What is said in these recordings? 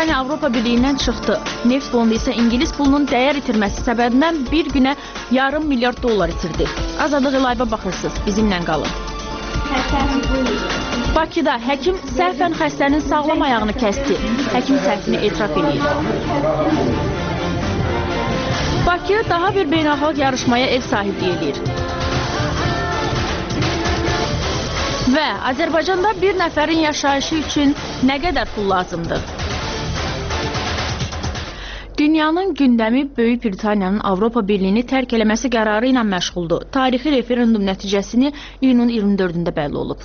Britaniya Avropa Birliyindən çıxdı. Neft fondu isə İngilis pulunun dəyər itirməsi səbəbindən bir günə yarım milyard dollar itirdi. Azadlığı live-a baxırsınız. Bizimlə qalın. Bakıda həkim səhvən xəstənin sağlam ayağını kəsdi. Həkim səhvini etiraf edir. Bakı daha bir beynəlxalq yarışmaya ev sahibliyi edir. Və Azərbaycanda bir nəfərin yaşayışı üçün nə qədər pul lazımdır? Dünyanın gündəmi Böyük Britaniyanın Avropa Birliyini tərk eləməsi qərarı ilə məşğuldur. Tarixi referendum nəticəsini iyunun 24-də bəlli olub.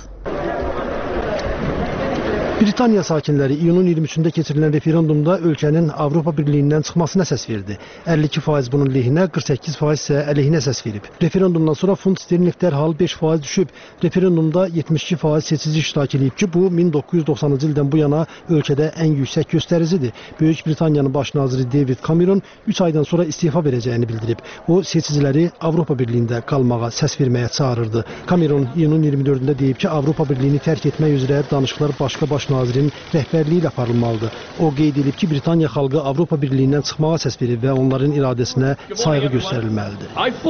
Britaniya sakinləri iyunun 23-də keçirilən referendumda ölkənin Avropa Birliyindən çıxmasına səs verdi. 52% bunun lehinə, 48% isə əleyhinə səs verib. Referendumdan sonra funt sterling dərhal 5% düşüb. Referendumda 72% seçici iştirak edib ki, bu 1990-cı ildən bu yana ölkədə ən yüksək göstəricidir. Böyük Britaniyanın baş naziri David Cameron 3 aydan sonra istifa verəcəyini bildirib. O, seçiciləri Avropa Birliyində qalmağa, səs verməyə çağırırdı. Cameron iyunun 24-də deyib ki, Avropa Birliyini tərk etmək üzrə danışıqlar başqa baş nazirin rəhbərliyi ilə aparılmalıdır. O qeyd edib ki, Britaniya xalqı Avropa Birliyindən çıxmağa səs verib və onların iradəsinə sayğı göstərilməlidir.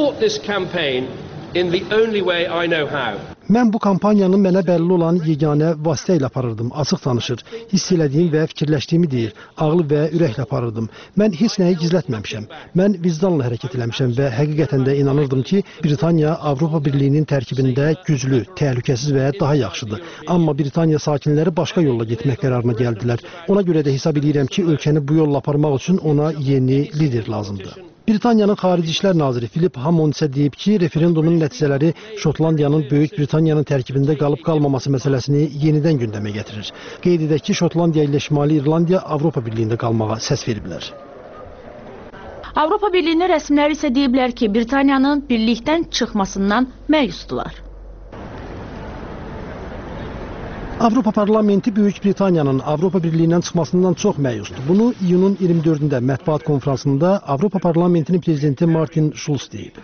Mən bu kampaniyanı mənə bəlli olan yeganə vasitə ilə aparırdım, açıq danışır. Hiss elədiyim və fikirləşdiyimi deyir, ağlı və ürəklə aparırdım. Mən heç nəyi gizlətməmişəm. Mən vicdanla hərəkət eləmişəm və həqiqətən də inanırdım ki, Britaniya Avropa Birliyinin tərkibində güclü, təhlükəsiz və daha yaxşıdır. Amma Britaniya sakinləri başqa yolla getmək qərarına gəldilər. Ona görə də hesab edirəm ki, ölkəni bu yolla aparmaq üçün ona yeni lider lazımdır. Britaniyanın Xarici İşlər Naziri Philip Hammond isə deyib ki, referendumun nəticələri Şotlandiyanın Böyük Britaniyanın tərkibində qalıb-qalmaması məsələsini yenidən gündəmə gətirir. Qeyd edək ki, Şotlandiya ilə Şimali İrlandiya Avropa Birliyində qalmağa səs veriblər. Avropa Birliyinin rəsmiləri isə deyiblər ki, Britaniyanın birlikdən çıxmasından məyusdular. Avropa Parlamenti Böyük Britaniyanın Avropa Birliyindən çıxmasından çox məyusdur. Bunu iyunun 24-də mətbuat konfransında Avropa Parlamentinin prezidenti Martin Schulz deyib.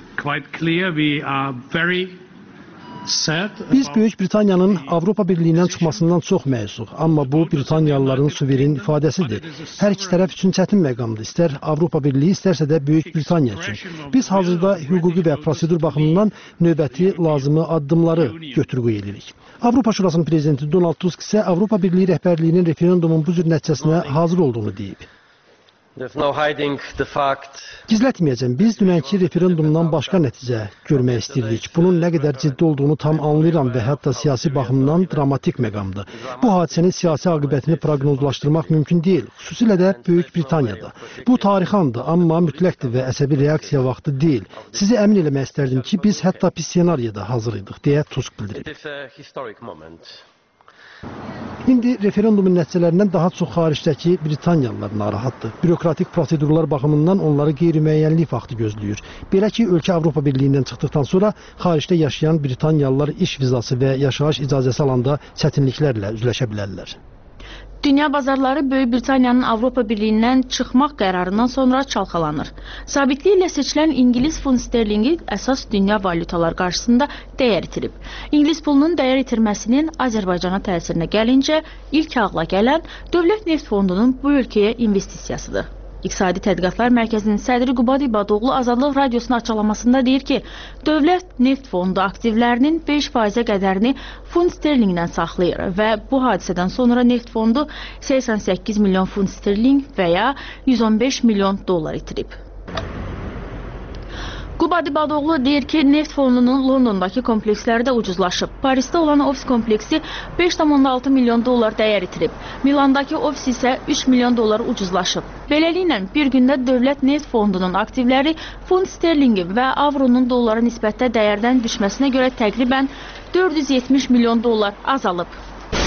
Biz Böyük Britaniyanın Avropa Birliyindən çıxmasından çox məyusuq, amma bu Britaniyalıların suveren ifadəsidir. Hər iki tərəf üçün çətin məqamdır, istər Avropa Birliyi, istərsə də Böyük Britaniya üçün. Biz hazırda hüquqi və prosedur baxımından növbəti lazımı addımları götür-qoy edirik. Avropa Şurasının prezidenti Donald Tusk isə Avropa Birliyi rəhbərliyinin referendumun bu cür nəticəsinə hazır olduğunu deyib. Gizlətməyəcəm, biz dünənki referendumdan başqa nəticə görmək istəyirdik. Bunun nə qədər ciddi olduğunu tam anlayıram və hətta siyasi baxımdan dramatik məqamdır. Bu hadisənin siyasi aqibətini proqnozlaşdırmaq mümkün deyil, xüsusilə də Böyük Britaniyada. Bu tarixi andır, amma mütləqdir və əsəbi reaksiya vaxtı deyil. Sizi əmin eləmək istərdim ki, biz hətta pis ssenariyada hazır idik, deyə Tusk bildirib. İndi referendumun nəticələrindən daha çox xaricdəki Britaniyalılar narahatdır. Bürokratik prosedurlar baxımından onları qeyri-müəyyənlik vaxtı gözləyir. Belə ki, ölkə Avropa Birliyindən çıxdıqdan sonra xaricdə yaşayan Britaniyalılar iş vizası və yaşayış icazəsi alanda çətinliklərlə üzləşə bilərlər. Dünya bazarları Böyük Britaniyanın Avropa Birliyindən çıxmaq qərarından sonra çalxalanır. Sabitliklə seçilən İngilis funt sterlingi əsas dünya valutalar qarşısında dəyər itirib. İngilis pulunun dəyər itirməsinin Azərbaycana təsirinə gəlincə, ilk ağla gələn Dövlət Neft Fondunun bu ölkəyə investisiyasıdır. İqtisadi Tədqiqatlar Mərkəzinin sədri Qubad İbadoğlu Azadlıq Radiosuna açıqlamasında deyir ki, Dövlət Neft Fondu aktivlərinin 5%-ə qədərini funt sterlingdən saxlayır və bu hadisədən sonra Neft Fondu 88 milyon funt sterling və ya 115 milyon dollar itirib. Qubad İbadoğlu deyir ki, Neft Fondunun Londondakı kompleksləri də ucuzlaşıb. Parisdə olan ofis kompleksi 5,6 milyon dollar dəyər itirib. Milandakı ofis isə 3 milyon dollar ucuzlaşıb. Beləliklə, bir gündə Dövlət Neft Fondunun aktivləri funt sterlingi və avronun dollara nisbətdə dəyərdən düşməsinə görə təqribən 470 milyon dollar azalıb.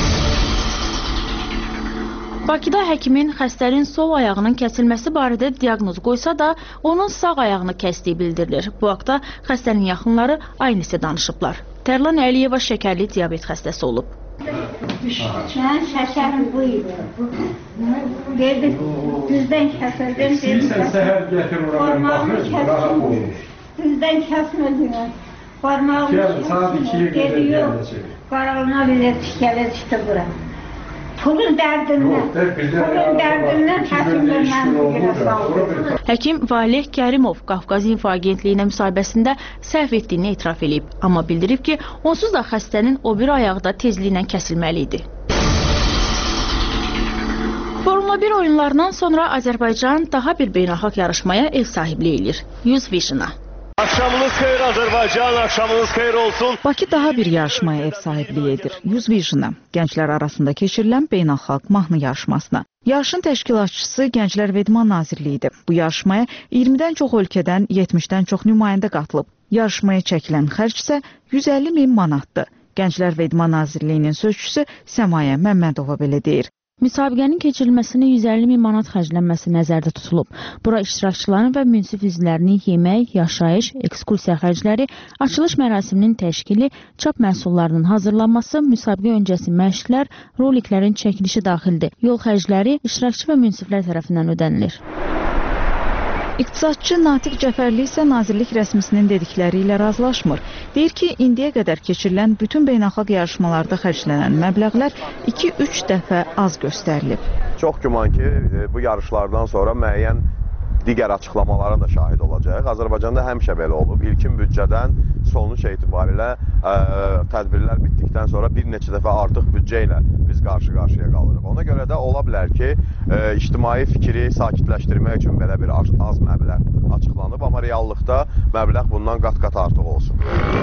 Bakıda həkimin xəstənin sol ayağının kəsilməsi barədə diaqnoz qoysa da, onun sağ ayağını kəsdiyi bildirilir. Bu haqda xəstənin yaxınları aynısı danışıblar. Tərlan Əliyeva şəkərli diabet xəstəsi olub. Mən şəkərim bu idi. Dedim, düzdən kəsildim. İstəyirsən səhər gətir oraya, düzdən kəsmədim. Parmağımı saat 2-yə qədər qaralına bilir, tikələ çıxdı bura. Pulun dərdindən həkimlərlə bir saldı. Həkim Valeh Kərimov Qafqaz İnfo Agentliyinə müsahibəsində səhv etdiyini etiraf edib, amma bildirib ki, onsuz da xəstənin o bir ayağı da tezliklə kəsilməli idi. Formula 1 oyunlarından sonra Azərbaycan daha bir beynəlxalq yarışmaya ev sahibliyi edir. Eurovision-a. Akşamınız xeyir Azərbaycan, akşamınız xeyir olsun. Bakı daha bir yarışmaya ev sahibliyi edir. Eurovision-a, gənclər arasında keçirilən beynəlxalq mahnı yarışmasına. Yarışın təşkilatçısı Gənclər və İdman Nazirliyidir. Bu yarışmaya 20-dən çox ölkədən 70-dən çox nümayəndə qatılıb. Yarışmaya çəkilən xərc isə 150 min manatdır. Gənclər və İdman Nazirliyinin sözçüsü Səmayə Məmmədova belə deyir. Müsabiqənin keçirilməsinə 150 min manat xərclənməsi nəzərdə tutulub. Bura iştirakçıların və münsif üzvlərinin yemək, yaşayış, ekskursiya xərcləri, açılış mərasiminin təşkili, çap məhsullarının hazırlanması, müsabiqə öncəsi məşqlər, roliklərin çəkilişi daxildir. Yol xərcləri iştirakçı və münsiflər tərəfindən ödənilir. İqtisadçı Natiq Cəfərli isə nazirlik rəsmisinin dedikləri ilə razılaşmır. Deyir ki, indiyə qədər keçirilən bütün beynəlxalq yarışmalarda xərclənən məbləğlər 2-3 dəfə az göstərilib. Çox güman ki, bu yarışlardan sonra müəyyən digər açıqlamalara da şahid olacaq. Azərbaycanda həmişə belə olub. İlkin büdcədən sonuç etibarilə tədbirlər bitdikdən sonra bir neçə dəfə artıq büdcə ilə biz qarşı-qarşıya qalırıq. Ona görə də ola bilər ki, ictimai fikri sakitləşdirmək üçün belə bir az məbləğ açıqlanıb, amma reallıqda məbləğ bundan qat-qat artıq olsun.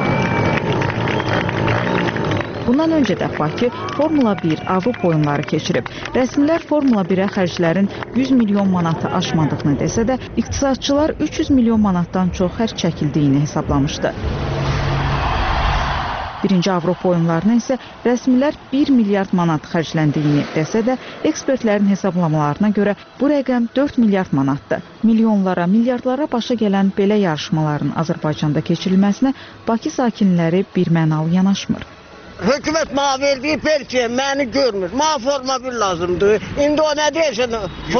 Bundan öncə də Bakı Formula 1 Avropa oyunları keçirib. Rəsmilər Formula 1-ə xərclərin 100 milyon manatı aşmadığını desə də, iqtisadçılar 300 milyon manatdan çox xərc çəkildiyini hesablamışdı. Birinci Avropa oyunlarına isə rəsmilər 1 milyard manat xərcləndiyini desə də, ekspertlərin hesablamalarına görə bu rəqəm 4 milyard manatdır. Milyonlara, milyardlara başa gələn belə yarışmaların Azərbaycanda keçirilməsinə Bakı sakinləri birmənalı yanaşmır. Hökumət mənə verdiyi pensiya məni görmür. Mənə forma 1 lazımdır. İndi o nə deyirsən?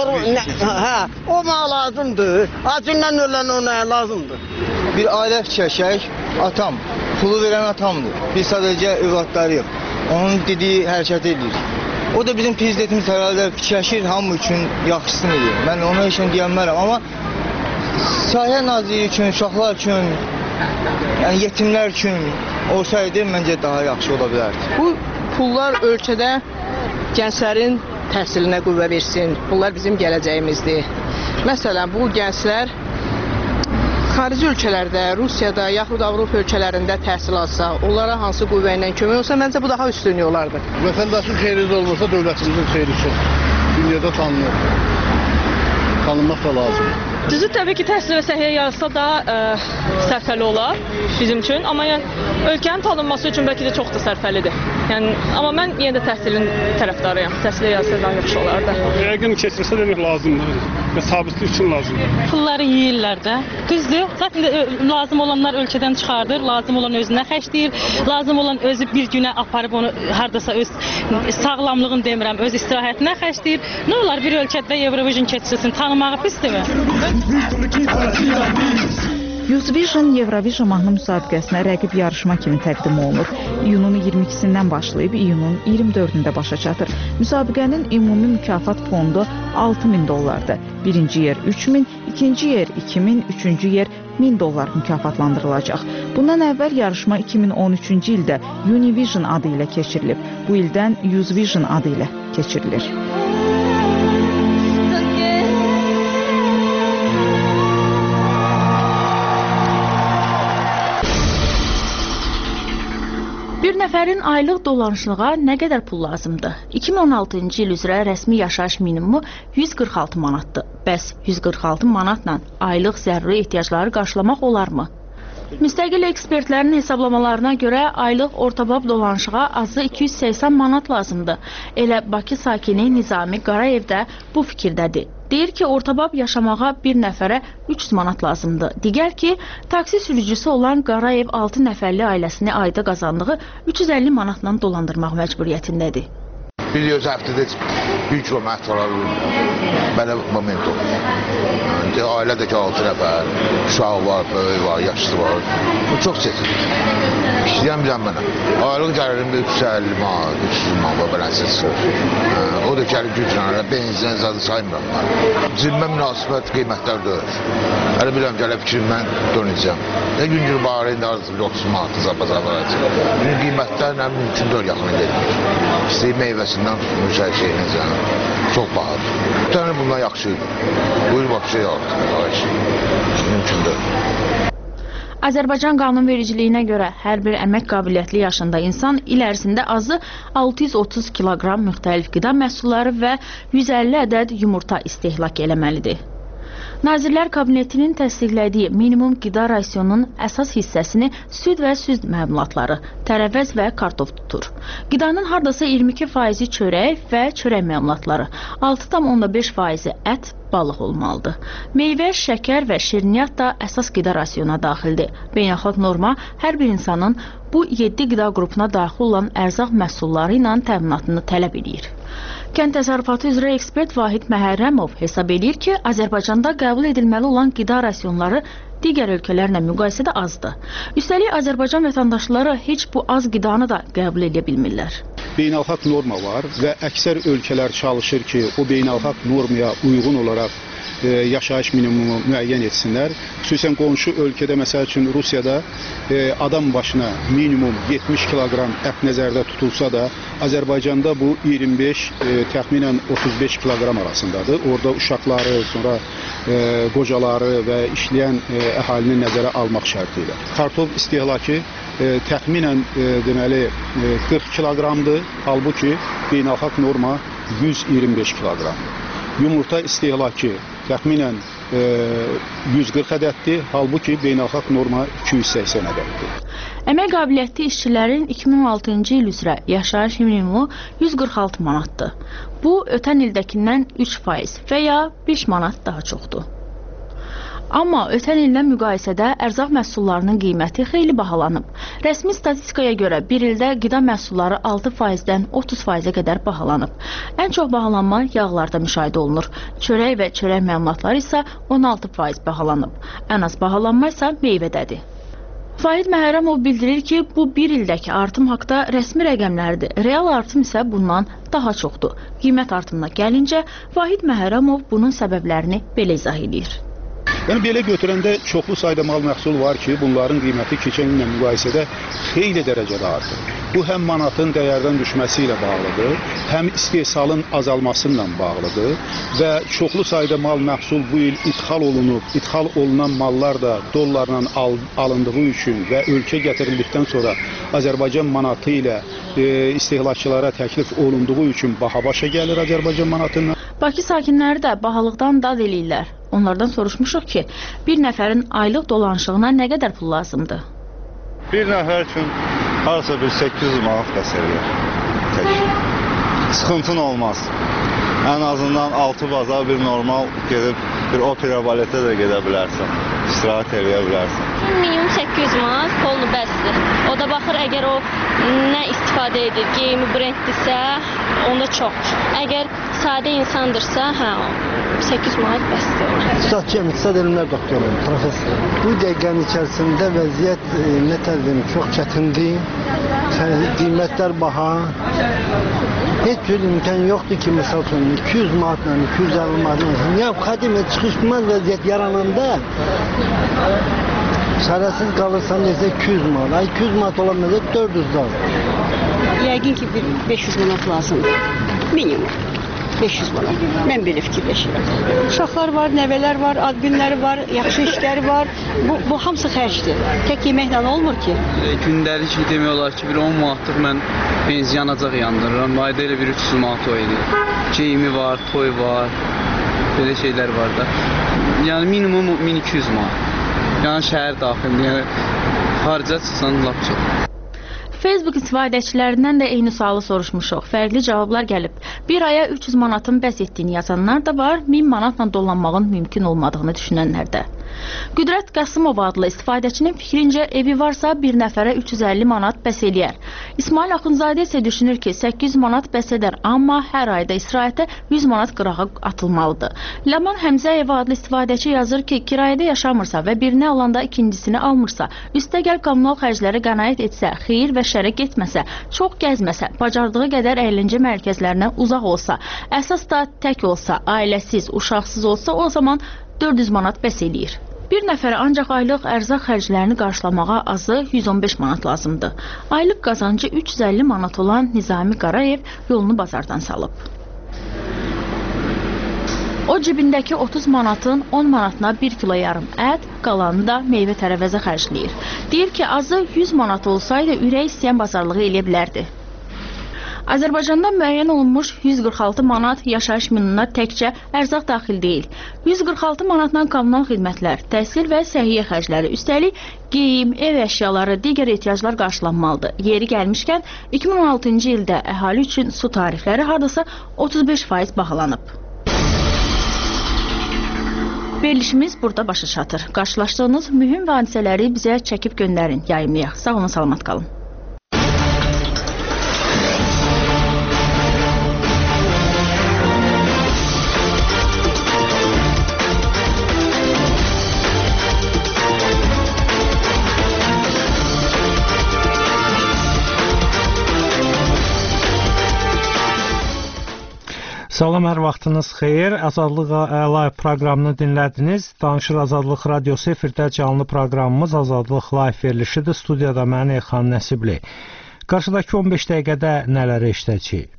O mənə lazımdır. Acından ölən ona lazımdır. Bir ailə çəkək, atam, pulu verən atamdır. Biz sadəcə övladlarıyıq. Onun dediyi hərəkət edir. O da bizim prezidentimiz herhalde fikirləşir, hamı üçün yaxşısını edir. Mən ona heç nə deyənmərəm, amma Səhiyyə Naziri üçün, uşaqlar üçün, yəni yetimlər üçün olsaydı məncə daha yaxşı ola bilərdi. Bu pullar ölkədə gənclərin təhsilinə qüvvə versin. Bunlar bizim gələcəyimizdir. Məsələn, bu gənclər xarici ölkələrdə, Rusiyada, yaxud Avropa ölkələrində təhsil alsa, onlara hansı qüvvə ilə kömək olsa, məncə bu daha üstünlük olardı. Vətəndaşın xeyri olmasa, dövlətimizin xeyri çox. Dünyada tanınır. Tanınmaq da lazım. Düzü təbii ki, təhsil və səhiyyə yarısı daha sərfəli olar bizim üçün, amma yəni, ölkənin tanınması üçün bəlkə də çox da sərfəlidir. Yəni, amma mən yenə də təhsilin tərəfdarıyam. Təhsil yarısı daha yaxşı olardı. Yəqin keçirsə demək lazımdır və sabitlik üçün lazımdır. Pulları yeyirlər də. Düzdür, zaten lazım olanlar ölkədən çıxardır, lazım olan özünə xərcləyir, lazım olan özü bir günə aparıb onu hardasa öz sağlamlığını demirəm, öz istirahətinə xərcləyir. Nə olar bir ölkədə Eurovision keçirsin, tanımağı pisdirmi? Eurovision Eurovision mahnı müsabiqəsinə rəqib yarışma kimi təqdim olunur. İyunun 22-sindən başlayıb iyunun 24-də başa çatır. Müsabiqənin ümumi mükafat fondu $6.000. Birinci yer 3.000, ikinci yer 2.000, üçüncü yer $1.000 mükafatlandırılacaq. Bundan əvvəl yarışma 2013-cü ildə Univision adı ilə keçirilib. Bu ildən Eurovision adı ilə keçirilir. Bir nəfərin aylıq dolanışlığa nə qədər pul lazımdır? 2016-cı il üzrə rəsmi yaşayış minimumu 146 manatdır. Bəs 146 manatla aylıq zəruri ehtiyacları qarşılamaq olarmı? Müstəqil ekspertlərin hesablamalarına görə aylıq ortabab dolanışığa azı 280 manat lazımdır. Elə Bakı sakini Nizami Qarayev də bu fikirdədir. Deyir ki, ortabab yaşamağa bir nəfərə 300 manat lazımdır. Digər ki, taksi sürücüsü olan Qarayev 6 nəfərli ailəsini ayda qazandığı 350 manatla dolandırmaq məcburiyyətindədir. Biliyoruz həftədə 1 kilo məhtalar belə moment olur. Yəni, ailədəki 6 nəfər, uşağı var, böyük var, yaşlı var. Bu çox çətindir. İşləyən bilən mənə. Aylıq gəlirim 350 man, 300 man var, beləncə çıxır. O da gəlir güclə, benzin zadı saymıram. Zilmə münasibət qiymətlər döyür. Hələ biləm, gələ fikrimdən dönəcəm. Ne gündür bağırı indi arzı 30 manatı zabazar varacaq. Günün qiymətlərlə mümkün deyil yaxına gedir. İstəyib meyvəsindən tutmuş hər şeyinəcən. Çox bahadır. Bir tane bundan yaxşıydı. Buyur bak şey artıq. Mümkün deyil. Azərbaycan qanunvericiliyinə görə hər bir əmək qabiliyyətli yaşında insan il ərzində azı 630 kiloqram müxtəlif qida məhsulları və 150 ədəd yumurta istehlak eləməlidir. Nazirlər Kabinetinin təsdiqlədiyi minimum qida rasionunun əsas hissəsini süd və süd məmulatları, tərəvəz və kartof tutur. Qidanın hardasa 22% çörək və çörək məmulatları, 6,5% ət, balıq olmalıdır. Meyvə, şəkər və şirniyyat da əsas qida rasiona daxildir. Beynəlxalq norma hər bir insanın bu 7 qida qrupuna daxil olan ərzaq məhsulları ilə təminatını tələb edir. Kənd təsərrüfatı üzrə ekspert Vahid Məhərrəmov hesab edir ki, Azərbaycanda qəbul edilməli olan qida rasionları digər ölkələrlə müqayisədə azdır. Üstəlik, Azərbaycan vətəndaşları heç bu az qidanı da qəbul edə bilmirlər. Beynəlxalq norma var və əksər ölkələr çalışır ki, o beynəlxalq normaya uyğun olaraq yaşayış minimumu müəyyən etsinlər. Xüsusən qonşu ölkədə, məsəl üçün Rusiyada adam başına minimum 70 kiloqram ət nəzərdə tutulsa da, Azərbaycanda bu 25, təxminən 35 kiloqram arasındadır. Orada uşaqları, sonra qocaları və işləyən əhalini nəzərə almaq şərti ilə. Kartof istehlakı təxminən deməli 40 kiloqramdır, halbuki beynəlxalq norma 125 kiloqramdır. Yumurta istehlakı təxminən 140 ədəddir, halbuki beynəlxalq norma 280 ədəddir. Əmək qabiliyyətli işçilərin 2016-cı il üzrə yaşayış minimumu 146 manatdır. Bu, ötən ildəkindən 3% və ya 5 manat daha çoxdur. Amma ötən illə müqayisədə ərzaq məhsullarının qiyməti xeyli bahalanıb. Rəsmi statistikaya görə bir ildə qida məhsulları 6%-dən 30%-ə qədər bahalanıb. Ən çox bahalanma yağlarda müşahidə olunur. Çörək və çörək məmulatları isə 16% bahalanıb. Ən az bahalanma isə meyvədədir. Vahid Məhərrəmov bildirir ki, bu bir ildəki artım haqda rəsmi rəqəmlərdir. Real artım isə bundan daha çoxdur. Qiymət artımına gəlincə, Vahid Məhərrəmov bunun səbəblərini belə izah edir. Yəni belə götürəndə çoxlu sayda mal məhsul var ki, bunların qiyməti keçən illə müqayisədə xeyli dərəcədə artır. Bu həm manatın dəyərdən düşməsi ilə bağlıdır, həm istehsalın azalması ilə bağlıdır və çoxlu sayda mal məhsul bu il ithal olunub. İthal olunan mallar da dollarla alındığı üçün və ölkə gətirildikdən sonra Azərbaycan manatı ilə istehlakçılara təklif olunduğu üçün baha başa gəlir Azərbaycan manatından. Bakı sakinləri də bahalıqdan dad eləyirlər. Onlardan soruşmuşuq ki, bir nəfərin aylıq dolanışığına nə qədər pul lazımdır? Bir nəfər üçün harasa bir 800 manat bəs eləyir. Sıxıntın olmaz. Ən azından 6 bazar bir normal gedib bir opera baletə də gedə bilərsən. İstirahət eləyə bilərsən. Minimum 800 manat polunu bəsdir. O da baxır, əgər o nə istifadə edir, geyimi brenddirsə, onda çox. Əgər sadə insandırsa, 800 manat bəsdir. İqtisad elmlər doktorum, professor. Bu dəqiqənin içərisində vəziyyət nətərdir, çox çətindir. Qiymətlər baha. Heç bir imkan yoxdur ki, misal üçün 200 manatla, 250 manatla. Ya qədimə çıxışmaz vəziyyət yarananda çarəsiz qalırsan desə 200 manat. 200 manat olanmazsa 400 da. Yəqin ki, 500 manat lazımdır. Minimum. 500 manat. Mən belə fikirləşirəm. Uşaqlar var, nəvələr var, ad günləri var, yaxşı işləri var. Bu hamısı xərcdir. Tək yeməklə olmur ki. Gündəlik demək olar ki, bir 10 manatlıq mən benzin yanacaq yandırıram. Ayda elə bir 300 manat o edir. Geyimi var, toy var, belə şeylər var da. Yəni minimum 1200 manat. Yəni şəhər daxilində, yəni xaricə çıxsan lap çox. Facebook istifadəçilərindən də eyni sualı soruşmuşuq. Fərqli cavablar gəlib. Bir aya 300 manatın bəs etdiyini yazanlar da var, 1000 manatla dolanmağın mümkün olmadığını düşünənlər də. Qüdrət Qasımov adlı istifadəçinin fikrincə evi varsa bir nəfərə 350 manat bəs eləyər. İsmail Axundzadə isə düşünür ki, 800 manat bəs edər, amma hər ayda istirahətə 100 manat qırağa atılmalıdır. Ləman Həmzəyev adlı istifadəçi yazır ki, kirayədə yaşamırsa və birini alanda ikincisini almırsa, üstəgəl kommunal xərcləri qənaət etsə, xeyir və şərə getməsə, çox gəzməsə, bacardığı qədər əyləncə mərkəzlərinə uzaq olsa, əsas da tək olsa, ailəsiz, uşaqsız olsa, o zaman 400 manat bəs eləyir. Bir nəfərə ancaq aylıq ərzaq xərclərini qarşılamağa azı 115 manat lazımdır. Aylıq qazancı 350 manat olan Nizami Qarayev yolunu bazardan salıb. O cibindəki 30 manatın 10 manatına 1 kilo yarım ət, qalanını da meyvə tərəvəzə xərcləyir. Deyir ki, azı 100 manat olsaydı ürək istəyən bazarlığı eləyə bilərdi. Azərbaycanda müəyyən olunmuş 146 manat yaşayış minimumuna təkcə ərzaq daxil deyil. 146 manatla kommunal xidmətlər, təhsil və səhiyyə xərcləri, üstəlik geyim, ev əşyaları, digər ehtiyaclar qarşılanmalıdır. Yeri gəlmişkən, 2016-cı ildə əhali üçün su tarifləri hardasa 35% bahalanıb. Verilişimiz burada başa çatır. Qarşılaşdığınız mühüm hadisələri bizə çəkib göndərin, yayımlayaq. Sağ olun, salamat qalın. Salam, hər vaxtınız xeyir. Azadlıq Live proqramını dinlədiniz. Danışır Azadlıq Radiosu efirdə canlı proqramımız Azadlıq Live verilişidir. Studiyada mən Elxan Nəsibli. Qarşıdakı 15 dəqiqədə nələri eşidəcəyik?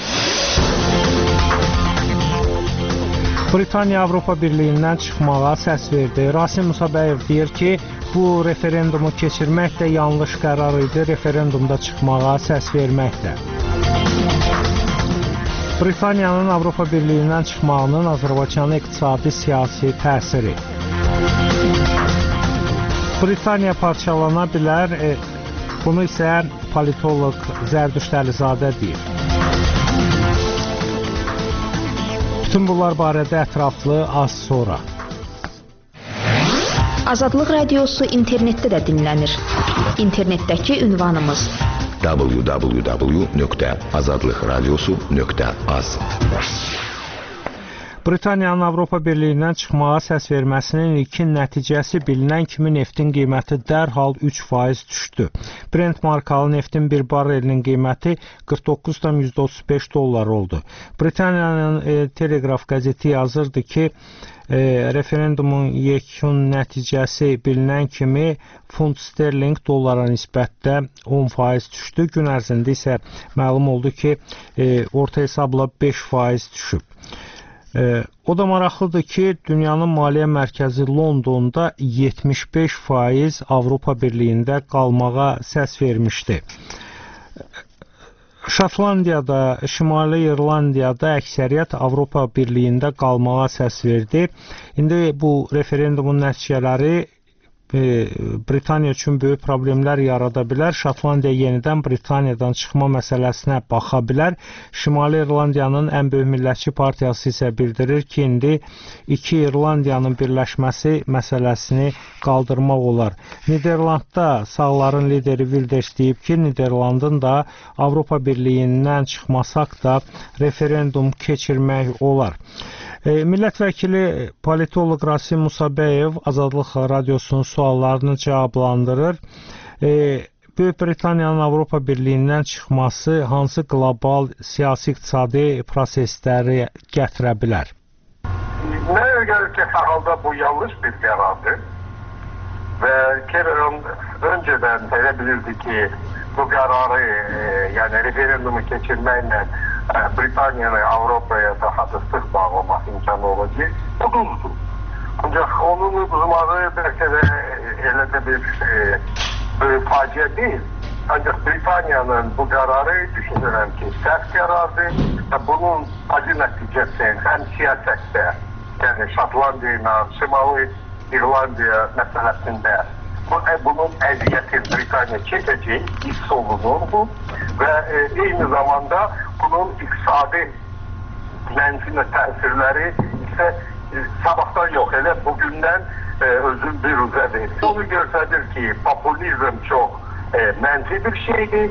Britaniya Avropa Birliyindən çıxmağa səs verdi. Rasim Musabəyev deyir ki, bu referendumu keçirmək də yanlış qərar idi, referendumda çıxmağa səs vermək də. Britaniyanın Avropa Birliyindən çıxmağının Azərbaycanın iqtisadi siyasi təsiri. Britaniya parçalana bilər, bunu isə politoloq Zərdüşt Əlizadə deyir. Bütün bunlar barədə ətraflı az sonra. Azadlıq Radiosu internetdə də dinlənir. İnternetdəki ünvanımız www.azadlıqradiosu.az. Britaniyanın Avropa Birliyindən çıxmağa səs verməsinin ilkin nəticəsi bilinən kimi neftin qiyməti dərhal 3% düşdü. Brent markalı neftin bir barelinin qiyməti 49,35 dollar oldu. Britaniyanın Telegraf qəzeti yazırdı ki, referendumun yekun nəticəsi bilinən kimi funt sterling dollara nisbətdə 10% düşdü. Gün ərzində isə məlum oldu ki, orta hesabla 5% düşüb. O da maraqlıdır ki, dünyanın maliyyə mərkəzi Londonda 75% Avropa Birliyində qalmağa səs vermişdi. Şotlandiyada, Şimali İrlandiyada əksəriyyət Avropa Birliyində qalmağa səs verdi. İndi bu referendumun nəticələri Britaniya üçün böyük problemlər yarada bilər. Şotlandiya yenidən Britaniyadan çıxma məsələsinə baxa bilər. Şimali İrlandiyanın ən böyük millətçi partiyası isə bildirir ki, indi iki İrlandiyanın birləşməsi məsələsini qaldırmaq olar. Niderlandda sağların lideri Wilders deyib ki, Niderlandın da Avropa Birliyindən çıxmasaq da referendum keçirmək olar. Millət vəkili politoloq Rasim Musabəyev Azadlıq Radiosunun suallarını cavablandırır. Böyük Britaniyanın Avropa Birliyindən çıxması hansı qlobal siyasi-iqtisadi prosesləri gətirə bilər? Mənə gəlir ki, hər halda bu yanlış bir qərardır və Cameron öncədən elə bilirdi ki, bu qərarı, yəni referendumu keçirməklə Britaniyanı Avropaya daha da sıx bağlamaq imkanı olacaq. Uduzdur. Ancaq onun uduzmağı bəlkə də elə də bir faciə deyil. Ancaq Britaniyanın bu qərarı düşünürəm ki, sərt qərardır və bunun acı nəticəsi həm siyasətdə, yəni Şotlandiya ilə Şimali İrlandiya məsələsində bunun əziyyəti Britaniya çəkəcək, hiss olunur bu və eyni zamanda bunun iqtisadi mənfi təsirləri isə sabahdan yox, elə bugündən özün bir üzə verir. Onu göstərir ki, populizm çox mənfi bir şeydir.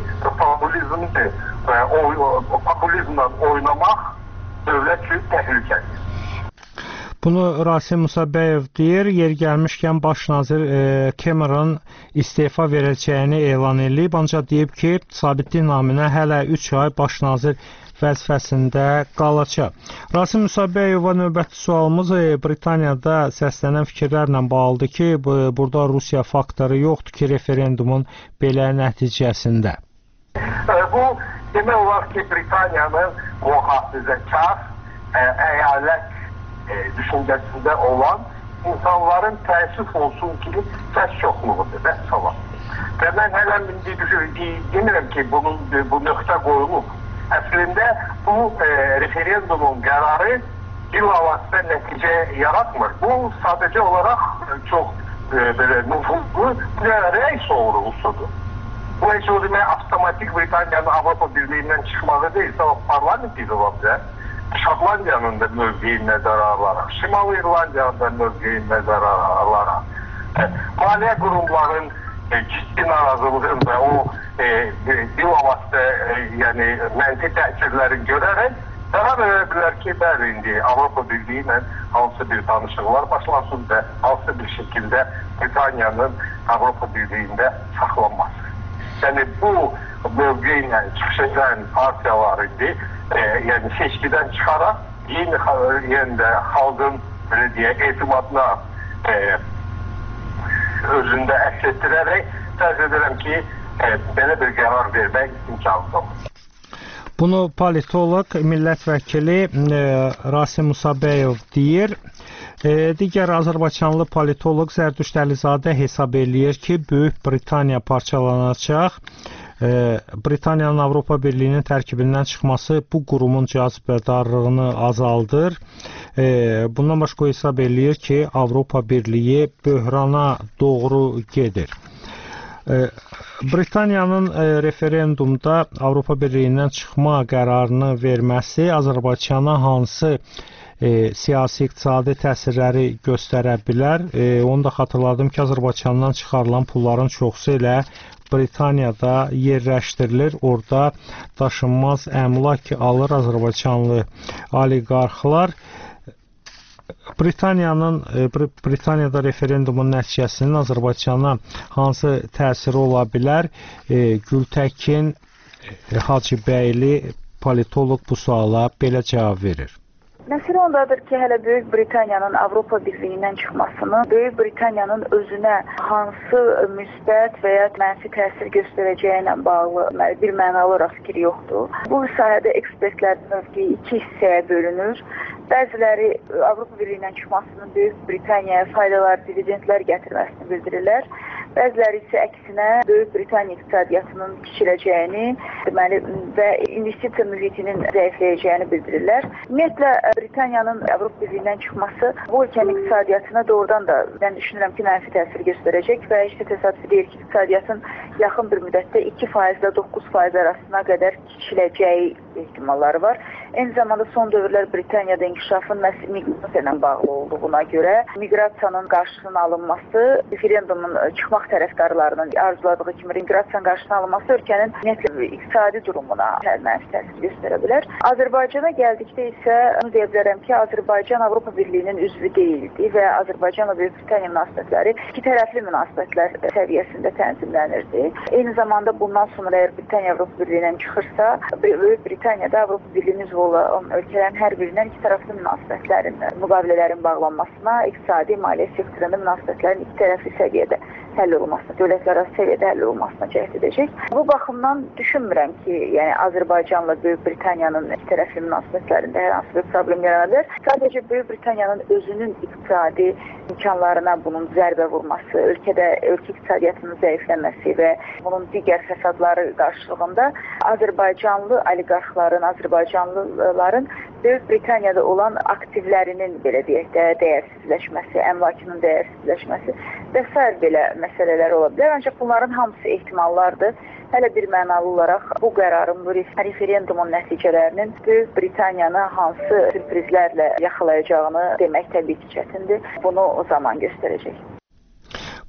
Populizmle oynamaq dövlət üçün təhlükədir. Bunu Rasim Musabəyev deyir. Yer gəlmişkən baş nazir Cameron istefa verəcəyini elan edib, ancaq deyib ki, sabitlik naminə hələ 3 ay baş nazir vəzifəsində qalacaq. Rasim Musabəyeva növbəti sualımız Britaniyada səslənən fikirlərlə bağlıdır ki, burada Rusiya faktoru yoxdur ki, referendumun belə nəticəsində. Bu demək olar ki, Britaniyanın mühafizəkar əyalət düşüncəsində olan insanların təəssüf olsun ki, səs çoxluğudur, vəssalam. Və mən hələ demirəm ki, bu nöqtə qoyulub. Əslində, bu referendumun qərarı bilavasitə nəticə yaratmır. Bu, sadəcə olaraq çox nüfuzlu rəy soğurğusudur. Bu heç o demək, avtomatik Britaniyanın Avropa Birliyindən çıxmağı deyil, parlament idi ola bilər. Şotlandiyanın da mövqeyi nəzərə alaraq, Şimali İrlandiyanın da mövqeyi nəzərə alaraq, maliyyə qurumların ciddi narazılığın və o bilavasitə mənfi təsirlərini görərək qərar verə bilər ki, bəli, indi Avropa Birliyi ilə hansı bir danışıqlar başlasın və hansı bir şəkildə Britaniyanın Avropa Birliyində saxlanması. Yəni bu mövqeyi ilə çıxış edən partiyalar indi seçkidən çıxaraq yeni də xalqın etimadına özündə əks etdirərək tərz edirəm ki, belə bir qərar vermək imkansızdır. Bunu politoloq, millət vəkili Rasim Musabəyev deyir. Digər Azərbaycanlı politoloq Zərdüşt Əlizadə hesab eləyir ki, Böyük Britaniya parçalanacaq. Britaniyanın Avropa Birliyinin tərkibindən çıxması bu qurumun cazibədarlığını azaldır. Bundan başqa hesab eləyir ki, Avropa Birliyi böhrana doğru gedir. Britaniyanın referendumda Avropa Birliyindən çıxma qərarını verməsi Azərbaycana hansı siyasi-iqtisadi təsirləri göstərə bilər? Onu da xatırladım ki, Azərbaycandan çıxarılan pulların çoxusu ilə Britaniyada yerləşdirilir. Orada daşınmaz əmlak alır Azərbaycanlı oliqarxlar. Britaniyada referendumun nəticəsinin Azərbaycana hansı təsiri ola bilər? Gültəkin Hacıbəyli politoloq bu suala belə cavab verir. Məsələ ondadır ki, hələ Böyük Britaniyanın Avropa Birliyindən çıxmasının Böyük Britaniyanın özünə hansı müsbət və ya mənfi təsir göstərəcəyi ilə bağlı bir mənalı olaraq fikir yoxdur. Bu sahədə ekspertlərin mövqeyi iki hissəyə bölünür. Bəziləri Avropa Birliyindən çıxmasının Böyük Britaniyaya faydalar, dividendlər gətirməsini bildirirlər. Bəziləri isə əksinə Böyük Britaniya iqtisadiyyatının kiçiləcəyini, deməli və investisiya mühitinin zəifləyəcəyini bildirirlər. Ümumiyyətlə Britaniyanın Avropa Birliyindən çıxması bu ölkənin iqtisadiyyatına doğrudan da mən düşünürəm ki, mənfi təsir göstərəcək və heç də təsadüfi deyil ki, iqtisadiyyatın yaxın bir müddətdə 2% ilə 9% arasına qədər kiçiləcəyi ehtimalları var. Eyni zamanda son dövrlər Britaniyada inkişafın miqrasiya ilə bağlı olduğuna görə miqrasiyanın qarşısının alınması, referendumun çıxmaq tərəfdarlarının arzuladığı kimi miqrasiyanın qarşısının alınması ölkənin ümumiyyətlə iqtisadi durumuna mənfi təsir göstərə bilər. Azərbaycana gəldikdə isə onu deyə bilərəm ki, Azərbaycan Avropa Birliyinin üzvü deyildi və Azərbaycanla Böyük Britaniya münasibətləri iki tərəfli münasibətlər səviyyəsində tənzimlənirdi. Eyni zamanda bundan sonra əgər Britaniya Avropa Birliyindən çıxırsa, Böyük Britaniyada Avropa Birliyinin üzvü olan ölkələrin hər birindən iki tərəfli münasibətlərin, müqavilələrin bağlanmasına, iqtisadi, maliyyə sektorunda münasibətlərin iki tərəfli səviyyədə həll olunmasına, dövlətlərarası səviyyədə həll olunmasına cəhd edəcək. Bu baxımdan düşünmürəm ki, yəni Azərbaycanla Böyük Britaniyanın iki tərəfli münasibətlərində hər hansı bir problem yarana bilər. Sadəcə Böyük Britaniyanın özünün iqtisadi imkanlarına bunun zərbə vurması, ölkə iqtisadiyyatının zəifləməsi və bunun digər fəsadları qarşılığında Azərbaycanlı oliqarxların, Azərbaycanlıların Böyük Britaniyada olan aktivlərinin belə deyək də dəyərsizləşməsi, əmlakının dəyərsizləşməsi və sair belə məsələlər ola bilər. Ancaq bunların hamısı ehtimallardır. Hələ bir mənalı olaraq bu qərarın, bu referendumun nəticələrinin Böyük Britaniyanı hansı sürprizlərlə yaxalayacağını demək təbii ki, çətindir. Bunu o zaman göstərəcək.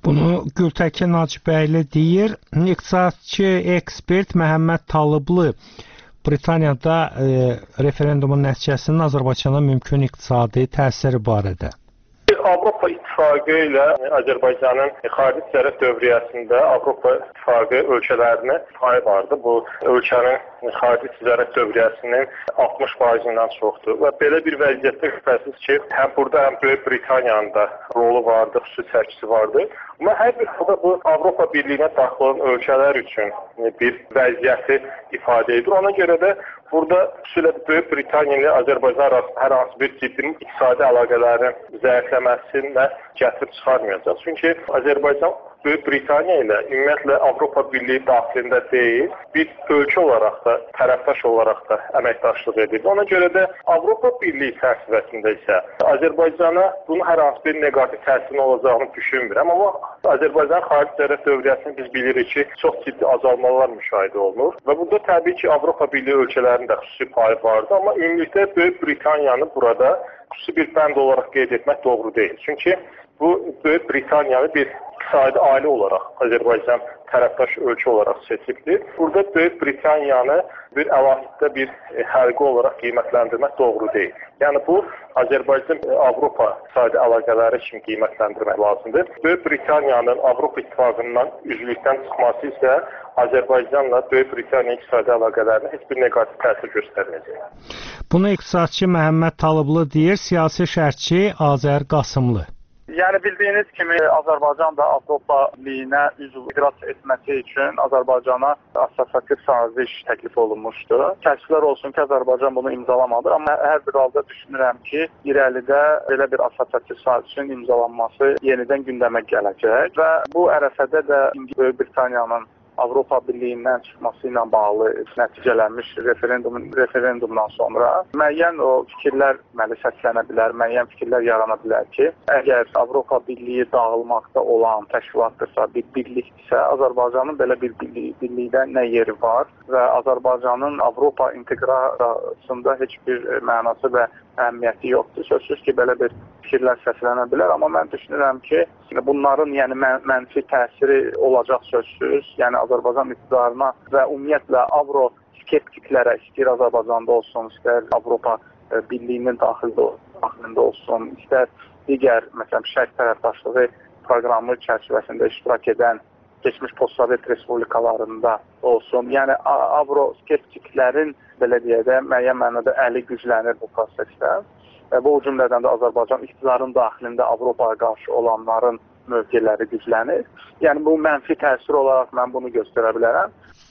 Bunu Gültəkin Nacibəyli deyir. İqtisadçı ekspert Məhəmməd Talıblı Britaniyada referendumun nəticəsinin Azərbaycana mümkün iqtisadi təsiri barədə. Avropa İttifaqı ilə Azərbaycanın xarici ticarət dövriyyəsində Avropa İttifaqı ölkələrinə payı vardı. Bu ölkənin xarici ticarət dövriyyəsinin 60%-dən çoxdur və belə bir vəziyyətdə şübhəsiz ki, həm burada həm Böyük Britaniyanın da rolu vardı, xüsusi çəkisi vardı. Amma hər bir halda bu Avropa Birliyinə daxil olan ölkələr üçün bir vəziyyəti ifadə edir. Ona görə də burada xüsusilə Böyük Britaniya ilə Azərbaycan arasında hər hansı bir ciddi iqtisadi əlaqələrin zəifləməsinə gətirib çıxarmayacaq. Çünki Azərbaycan Böyük Britaniya ilə ümumiyyətlə Avropa Birliyi daxilində deyil, bir ölkə olaraq da, tərəfdaş olaraq da əməkdaşlıq edir. Ona görə də Avropa Birliyi çərçivəsində isə Azərbaycana bunun hər hansı bir neqativ təsirin olacağını düşünmürəm. Amma Azərbaycan xarici ticarət dövriyyəsini biz bilirik ki, çox ciddi azalmalar müşahidə olunur və burada təbii ki, Avropa Birliyi ölkələrinin də xüsusi payı vardır. Amma ümumilikdə Böyük Britaniyanı burada xüsusi bir bənd olaraq qeyd etmək doğru deyil. Çünki bu Böyük Britaniyanı bir iqtisadi ailə olaraq Azərbaycan tərəfdaş ölkə olaraq seçibdir. Burada Böyük Britaniyanı bir əlaqədə bir həlqə olaraq qiymətləndirmək doğru deyil. Yəni bu Azərbaycan-Avropa iqtisadi əlaqələri kimi qiymətləndirmək lazımdır. Böyük Britaniyanın Avropa İttifaqından üzvlükdən çıxması isə Azərbaycanla Böyük Britaniya iqtisadi əlaqələrinə heç bir neqativ təsir göstərməyəcək. Bunu iqtisadçı Məhəmməd Talıblı deyir, siyasi şərhçi Azər Qasımlı. Yəni bildiyiniz kimi Azərbaycan da Avropa Birliyinə üzv etməsi üçün Azərbaycana assosiativ saziş təklif olunmuşdu. Təəssüflər olsun ki, Azərbaycan bunu imzalamadı, amma hər bir halda düşünürəm ki, irəlidə belə bir assosiativ sazişin imzalanması yenidən gündəmə gələcək və bu ərəfədə də Böyük Britaniyanın Avropa Birliyindən çıxması ilə bağlı nəticələnmiş referendumdan sonra müəyyən o fikirlər səslənə bilər, müəyyən fikirlər yarana bilər ki, əgər Avropa Birliyi dağılmaqda olan təşkilatdırsa, bir birlikdirsə, Azərbaycanın belə bir birlikdə nə yeri var və Azərbaycanın Avropa inteqrasiyasında heç bir mənası və əhəmiyyəti yoxdur. Sözsüz ki, belə bir fikirlər səslənə bilər, amma mən düşünürəm ki, bunların mənfi təsiri olacaq sözsüz. Yəni Azərbaycan iqtidarına və ümumiyyətlə avroskeptiklərə, istər Azərbaycanda olsun, istər Avropa Birliyinin daxilində olsun, istər digər məsələn şərq tərəfdaşlığı proqramı çərçivəsində iştirak edən keçmiş postsovet respublikalarında olsun. Yəni avroskeptiklərin belə deyək də müəyyən mənada əli güclənir bu prosesdə. Bu cümlədən də Azərbaycan iqtidarın daxilində Avropaya qarşı olanların mövqeləri güclənir. Yəni bu mənfi təsir olaraq mən bunu göstərə bilərəm.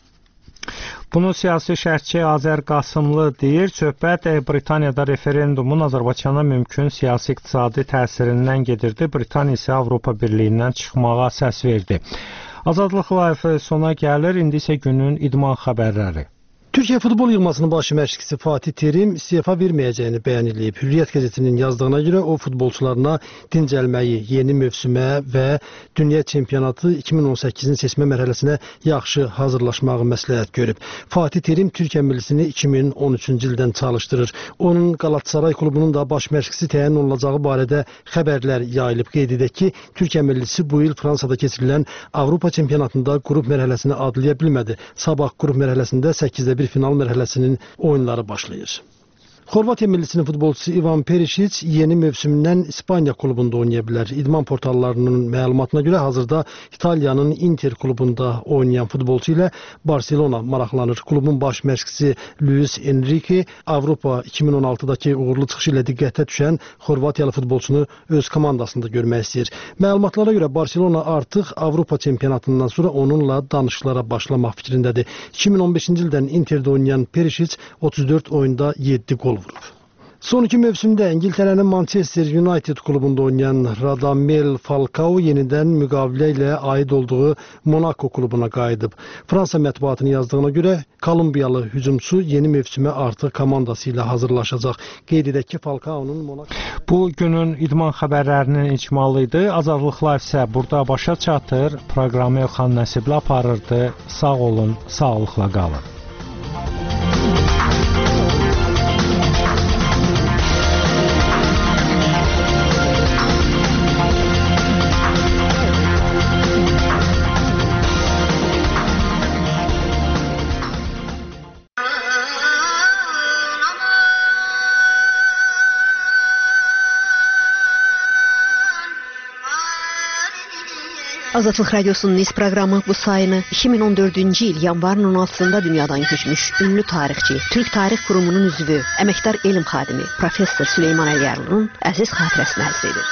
Bunu siyasi şərhçi Azər Qasımlı deyir. Söhbət Britaniyada referendumun Azərbaycana mümkün siyasi-iqtisadi təsirindən gedirdi. Britaniya isə Avropa Birliyindən çıxmağa səs verdi. Azadlıq Live sona gəlir. İndi isə günün idman xəbərləri. Türkiyə futbol yığmasının baş məşqçisi Fatih Terim istefa verməyəcəyini bəyan edib. Hürriyyət qəzetinin yazdığına görə o futbolçularına dincəlməyi, yeni mövsümə və Dünya Çempionatı 2018-in seçmə mərhələsinə yaxşı hazırlaşmağı məsləhət görüb. Fatih Terim Türkiyə millisini 2013-cü ildən çalışdırır. Onun Galatasaray klubunun da baş məşqçisi təyin olunacağı barədə xəbərlər yayılıb. Qeyd edək ki, Türkiyə millisi bu il Fransada keçirilən Avropa Çempionatında qrup mərhələsini adlaya bilmədi. Sabah qrup mərhələsində 8-də bir final mərhələsinin oyunları başlayır. Xorvatiya millisinin futbolçusu Ivan Perišić yeni mövsümündən İspaniya klubunda oynaya bilər. İdman portallarının məlumatına görə hazırda İtaliyanın Inter klubunda oynayan futbolçu ilə Barcelona maraqlanır. Klubun baş məşqçisi Luis Enrique Avropa 2016-dakı uğurlu çıxışı ilə diqqətə düşən Xorvatiyalı futbolçunu öz komandasında görmək istəyir. Məlumatlara görə Barcelona artıq Avropa çempionatından sonra onunla danışıqlara başlamaq fikrindədir. 2015-ci ildən Interdə oynayan Perišić 34 oyunda 7 gol vurub. Son iki mövsümdə İngiltərənin Manchester United klubunda oynayan Radamel Falcao yenidən müqavilə ilə aid olduğu Monaco klubuna qayıdıb. Fransa mətbuatının yazdığına görə Kolumbiyalı hücumçu yeni mövsümə artıq komandası ilə hazırlaşacaq. Qeyd edək ki, Falcao'nun Monaco... Bu günün idman xəbərlərinin icmalı idi. Azadlıqlar isə burada başa çatır. Proqramı Elxan Nəsiblə aparırdı. Sağ olun, sağlıqla qalın. Azadlıq Radiosunun Niz proqramı bu sayını 2014-cü il yanvarın 16-sında dünyadan köçmüş ünlü tarixçi, Türk Tarix Qurumunun üzvü, əməkdar elm xadimi Professor Süleyman Əliyarlının əziz xatirəsinə həsr edir.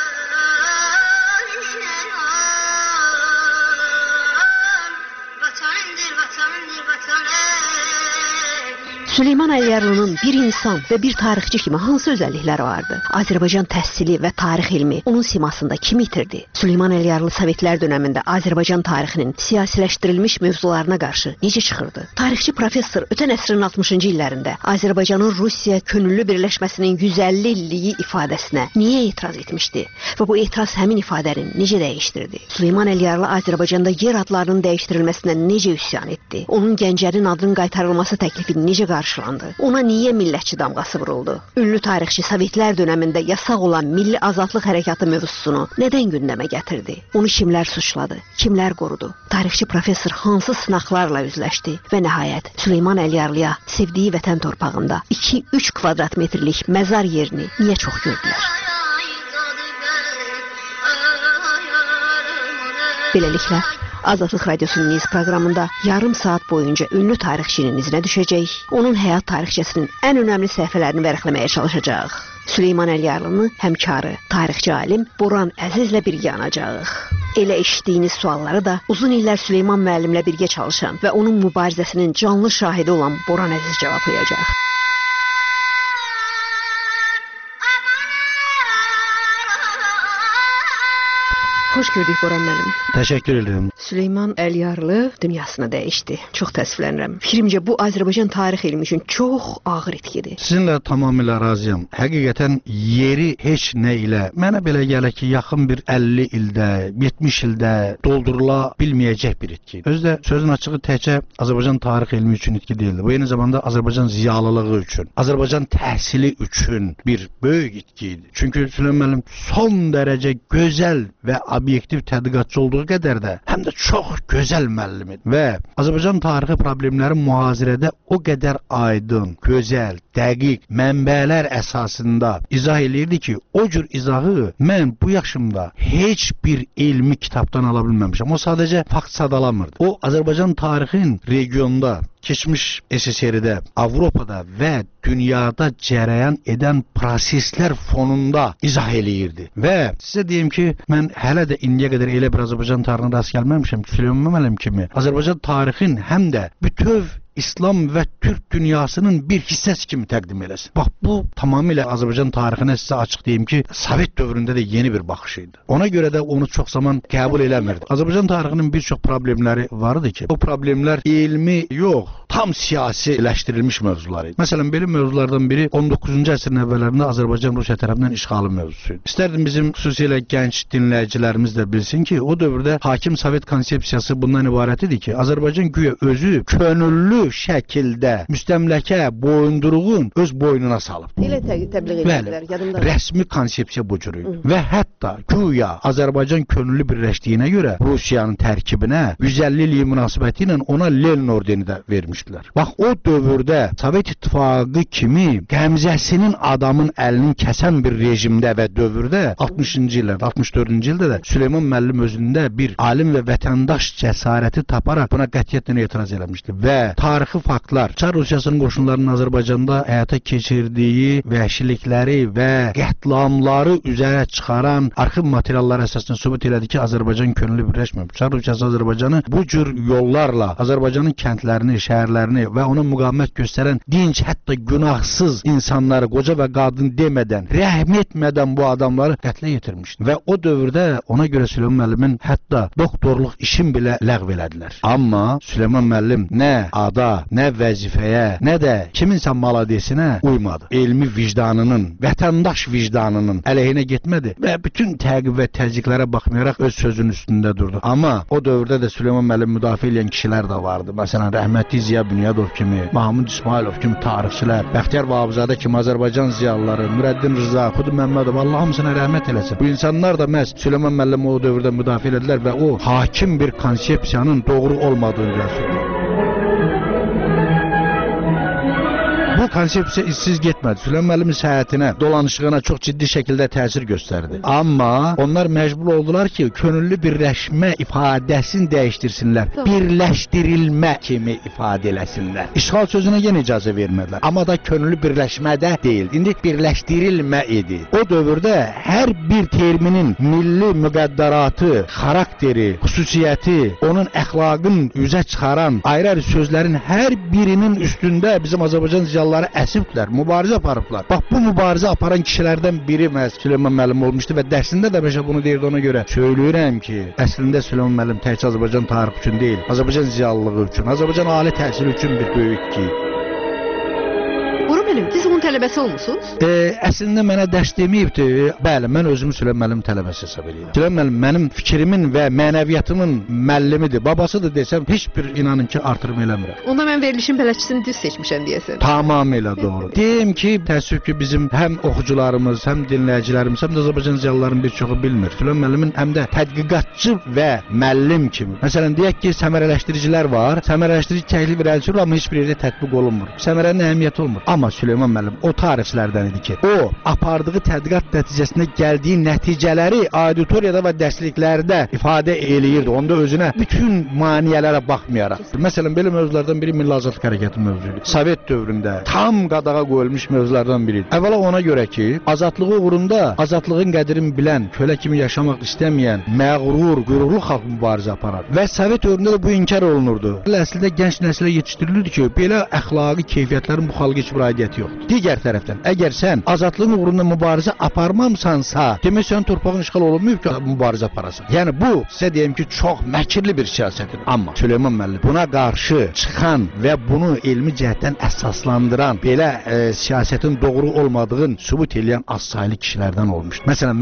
Süleyman Əliyarlının bir insan və bir tarixçi kimi hansı özəllikləri vardı? Azərbaycan təhsili və tarix elmi onun simasında kim itirdi? Süleyman Əliyarlı Sovetlər dönəmində Azərbaycan tarixinin siyasiləşdirilmiş mövzularına qarşı necə çıxırdı? Tarixçi professor ötən əsrin 60-cı illərində Azərbaycanın Rusiya könüllü birləşməsinin 150 illiyi ifadəsinə niyə etiraz etmişdi? Və bu etiraz həmin ifadəni necə dəyişdirdi? Süleyman Əliyarlı Azərbaycanda yer adlarının dəyişdirilməsinə necə üsyan etdi? Onun Gəncənin adının qaytarılması təklifini necə qarşılandı? Ona niyə millətçi damğası vuruldu? Ünlü tarixçi Sovetlər dönəmində yasaq olan milli azadlıq hərəkatı mövzusunu nədən gündəmə gətirdi? Onu kimlər suçladı? Kimlər qorudu? Tarixçi professor hansı sınaqlarla üzləşdi? Və nəhayət Süleyman Əliyarlıya sevdiyi vətən torpağında 2-3 kvadrat metrlik məzar yerini niyə çox gördülər? Beləliklə, Azadlıq Radiosunun Niz proqramında yarım saat boyunca ünlü tarixçinin izinə düşəcək, onun həyat tarixçəsinin ən önəmli səhifələrini vərəqləməyə çalışacaq. Süleyman Əliyarlını həmkarı, tarixçi alim Boran Əzizlə birgə anacağıq. Elə eşitdiyiniz sualları da uzun illər Süleyman müəllimlə birgə çalışan və onun mübarizəsinin canlı şahidi olan Boran Əziz cavablayacaq. Xoş gördük Boran müəllim. Təşəkkür edirəm. Süleyman Əliyarlı dünyasını dəyişdi. Çox təəssüflənirəm. Fikrimcə bu Azərbaycan tarix elmi üçün çox ağır itkidir. Sizinlə tamamilə razıyam. Həqiqətən yeri heç nə ilə mənə belə gəlir ki, yaxın bir 50 ildə, 70 ildə doldurula bilməyəcək bir itki. Özü də sözün açığı təkcə Azərbaycan tarix elmi üçün itki deyildi. Bu eyni zamanda Azərbaycan ziyalılığı üçün, Azərbaycan təhsili üçün bir böyük itki idi. Çünki Süleyman müəllim son dərəcə gözəl və obyektiv tədqiqatçı olduğu qədər də həm də çox gözəl müəllim idi və Azərbaycan tarixi problemləri mühazirədə o qədər aydın, gözəl, dəqiq mənbələr əsasında izah eləyirdi ki, o cür izahı mən bu yaşımda heç bir elmi kitabdan ala bilməmişəm. O sadəcə fakt sadalamırdı. O Azərbaycan tarixin regionda, keçmiş SSR-də, Avropada və dünyada cərəyan edən proseslər fonunda izah eləyirdi. Və sizə deyim ki, mən hələ də indiyə qədər elə bir Azərbaycan tarixinə rast gəlməmişəm ki, Süleyman müəllim kimi Azərbaycan tarixin həm də bütöv İslam və Türk dünyasının bir hissəsi kimi təqdim eləsin. Bax, bu tamamilə Azərbaycan tarixinə sizə açıq deyim ki, Sovet dövründə də yeni bir baxış idi. Ona görə də onu çox zaman qəbul eləmirdi. Azərbaycan tarixinin bir çox problemləri vardı ki, o problemlər elmi yox, tam siyasiləşdirilmiş mövzular idi. Məsələn, belə mövzulardan biri 19-cu əsrin əvvəllərində Azərbaycan-Rusiya tərəfindən işğalı mövzusuydu. İstərdim bizim xüsusilə gənc dinləyicilərimiz də bilsin ki, o dövrdə hakim Sovet konsepsiyası bundan ibarət idi ki, Azərbaycan güya özü könüllü şəkildə müstəmləkə boyunduruğun öz boynuna salıb. Elə təbliğ edirlər, yadımda. Rəsmi konsepsiya bu cür idi. Və hətta güya Azərbaycan könüllü birləşdiyinə görə Rusiyanın tərkibinə 150 illik münasibəti ilə ona Lenin ordeni də vermişdilər. Bax, o dövrdə Sovet İttifaqı kimi qəmzəsinin adamın əlinin kəsən bir rejimdə və dövrdə 60-cı illərdə, 64-cü ildə də Süleyman müəllim özündə bir alim və vətəndaş cəsarəti taparaq buna qətiyyətlə etiraz eləmişdi və tarixi faktlar, Çar Rusiyasının qoşunlarının Azərbaycanda həyata keçirdiyi vəhşilikləri və qətliamları üzərə çıxaran arxiv materialları əsasında sübut elədi ki, Azərbaycan könüllü birləşməyib. Çar Rusiyası Azərbaycanı bu cür yollarla Azərbaycanın kəndlərini, şəhərlərini və ona müqavimət göstərən dinc, hətta günahsız insanları, qoca və qadın demədən, rəhm etmədən bu adamları qətlə yetirmişdi. Və o dövrdə ona görə Süleyman müəllimin hətta doktorluq işin belə ləğv elədilər. Amma Süleyman müəllim nə ada, nə vəzifəyə, nə də kiminsə maladesinə uymadı. Elmi vicdanının, vətəndaş vicdanının əleyhinə getmədi və bütün təqib və təzyiqlərə baxmayaraq öz sözünün üstündə durdu. Amma o dövrdə də Süleyman müəllim müdafiə edən kişilər də vardı. Məsələn, rəhmətli Ziya Bünyadov kimi, Mahmud İsmailov kimi tarixçilər, Bəxtiyar Vahabzadə kimi Azərbaycan ziyalıları, Nurəddin Rıza, Xudu Məmmədov, Allah hamısına rəhmət eləsin. Bu insanlar da məhz Süleyman müəllimi o dövrdə müdafiə edildilər və o hakim bir konsepsiyanın doğru olmadığını göstərdi. Bu konsepsiya işsiz getmədi. Süleyman müəllimin səhhətinə, dolanışığına çox ciddi şəkildə təsir göstərdi. Amma onlar məcbur oldular ki, könüllü birləşmə ifadəsini dəyişdirsinlər. Birləşdirilmə kimi ifadə eləsinlər. İşğal sözünə yenə icazə vermədilər. Amma da könüllü birləşmədə deyil. İndi birləşdirilmə idi. O dövrdə hər bir terminin milli müqəddəratı, xarakteri, xüsusiyyəti, onun əxlaqın üzə çıxaran ayrı-ayrı sözlərin hər birinin üstündə bizim Azərbaycan ziyalıları əsibdilər, mübarizə aparıblar. Bax, bu mübarizə aparan kişilərdən biri məhz Süleyman müəllim olmuşdu və dərsində də məşə bunu deyirdi, ona görə söyləyirəm ki, əslində Süleyman müəllim təkcə Azərbaycan tarixi üçün deyil, Azərbaycan ziyalılığı üçün, Azərbaycan ali təhsili üçün bir böyük ki. Uğur müəllim, siz onun tələbəsi olmusunuz? Əslində mənə dərs deməyibdi. Bəli, mən özümü Süleyman müəllim tələbəsi hesab edirəm. Süleyman müəllim mənim fikrimin və mənəviyyatımın müəllimidir. Babasıdır desəm, heç bir inanın ki, artırma eləmirəm. Onda mən verilişin bələdçisini düz seçmişəm deyəsən. Tamamilə doğru. Deyim ki, təəssüf ki, bizim həm oxucularımız, həm dinləyicilərimiz, həm də Azərbaycan ziyalılarının bir çoxu bilmir. Süleyman müəllimin həm də tədqiqatçı və müəllim kimi. Məsələn, deyək ki, səmərələşdiricilər var. Səmərələşdirici təklif irəliləşdirilir, amma heç bir yerdə tətbiq olunmur. Səmərənin əhəmiyyəti olmur. Amma Süleyman müəllim o tarixçilərdən idi ki, o apardığı tədqiqat nəticəsində gəldiyi nəticələri auditoriyada və dərsliklərdə ifadə eləyirdi. Onda özünə bütün maneələrə baxmayaraq. Məsələn, belə mövzulardan biri Milli Azadlıq Hərəkatı mövzusudur. Sovet dövründə tam qadağa qoyulmuş mövzulardan biridir. Əvvəla ona görə ki, azadlığı uğrunda azadlığın qədrini bilən, kölə kimi yaşamaq istəməyən, məğrur, qürurlu xalq mübarizə aparar. Və Sovet dövründə də bu inkar olunurdu. Əslində gənc nəslə yetişdirilirdi ki, belə əxlaqi keyfiyyətlərin bu xalqa heç bir aidiyyəti yoxdur. Digər tərəfdən, əgər sən azadlığın uğrunda mübarizə aparmamsansa, demək sən torpağın işğal olunmayıb ki, mübarizə aparasan. Yəni bu sizə deyim ki, çox məkirli bir siyasətdir. Amma Süleyman müəllim buna qarşı çıxan və bunu elmi cəhətdən əsaslandıran, belə siyasətin doğru olmadığını sübut edən azsaylı kişilərdən olmuşdur. Məsələn,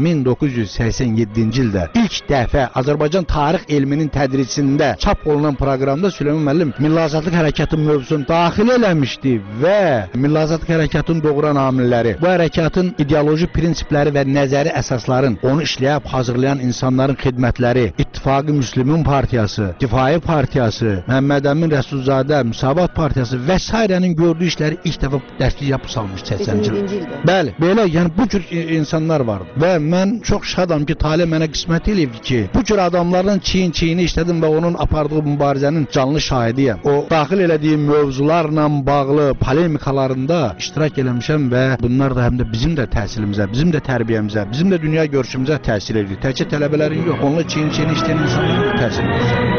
1987-ci ildə ilk dəfə Azərbaycan tarix elminin tədrisində çap olunan proqramda Süleyman müəllim Milli Azadlıq Hərəkatı mövzusunu daxil eləmişdi və Milli Azadlıq Hərəkatının doğuran amilləri, bu hərəkatın ideoloji prinsipləri və nəzəri əsasların, onu işləyib hazırlayan insanların xidmətləri, İttifaqı Müslümin Partiyası, Difai Partiyası, Məhəmməd Əmin Rəsulzadə, Müsavat Partiyası və s-nin gördüyü işləri ilk dəfə dərslik yapı salmış 80-ci ildə. Bəli, belə, yəni bu cür insanlar vardı və mən çox şadam ki, talih mənə qismət eləyib ki, bu cür adamların çiyin-çiyini işlədim və onun apardığı mübarizənin canlı şahidiyəm. O, daxil elədiyim mövzularla bağlı polemikalarında iştirak eləmişəm və bunlar da həm də bizim də təhsilimizə, bizim də tərbiyəmizə, bizim də dünya görüşümüzə təsir edir. Təkcə tələbələrin yox, onunla çiyin-çiyini işləyən insanların da təsir edir.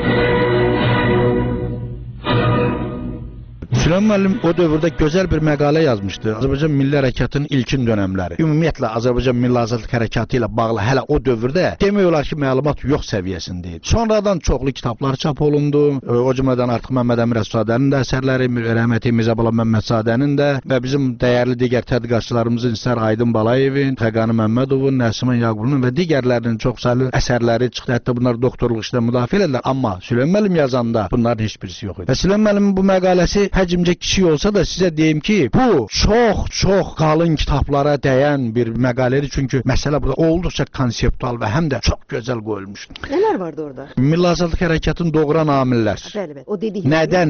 Süleyman müəllim o dövrdə gözəl bir məqalə yazmışdı. Azərbaycan Milli Hərəkatının ilkin dönəmləri. Ümumiyyətlə Azərbaycan Milli Azadlıq Hərəkatı ilə bağlı hələ o dövrdə demək olar ki, məlumat yox səviyyəsində idi. Sonradan çoxlu kitablar çap olundu. O cümlədən artıq Məhəmməd Əmin Rəsulzadənin də əsərləri, rəhmətli Mirzə Bala Məmmədzadənin də və bizim dəyərli digər tədqiqatçılarımızın İstər Aydın Balayevin, Xəqani Məmmədovun, Nəsiman Yaqubunun və digərlərinin çoxsaylı əsərləri çıxdı. Hətta bunlar doktorluq işlə müdafiə edirlər. Amma Süleyman müəllim yazanda bunların heç birisi yox idi. Və Süleyman müəllimin bu məqaləsi həcmcə kiçik olsa da sizə deyim ki, bu çox qalın kitablara dəyən bir məqalədir. Çünki məsələ burada olduqca konseptual və həm də çox gözəl qoyulmuşdur. Nələr vardı orada? Milli Azadlıq Hərəkatını doğuran amillər. Bəli, o dedik.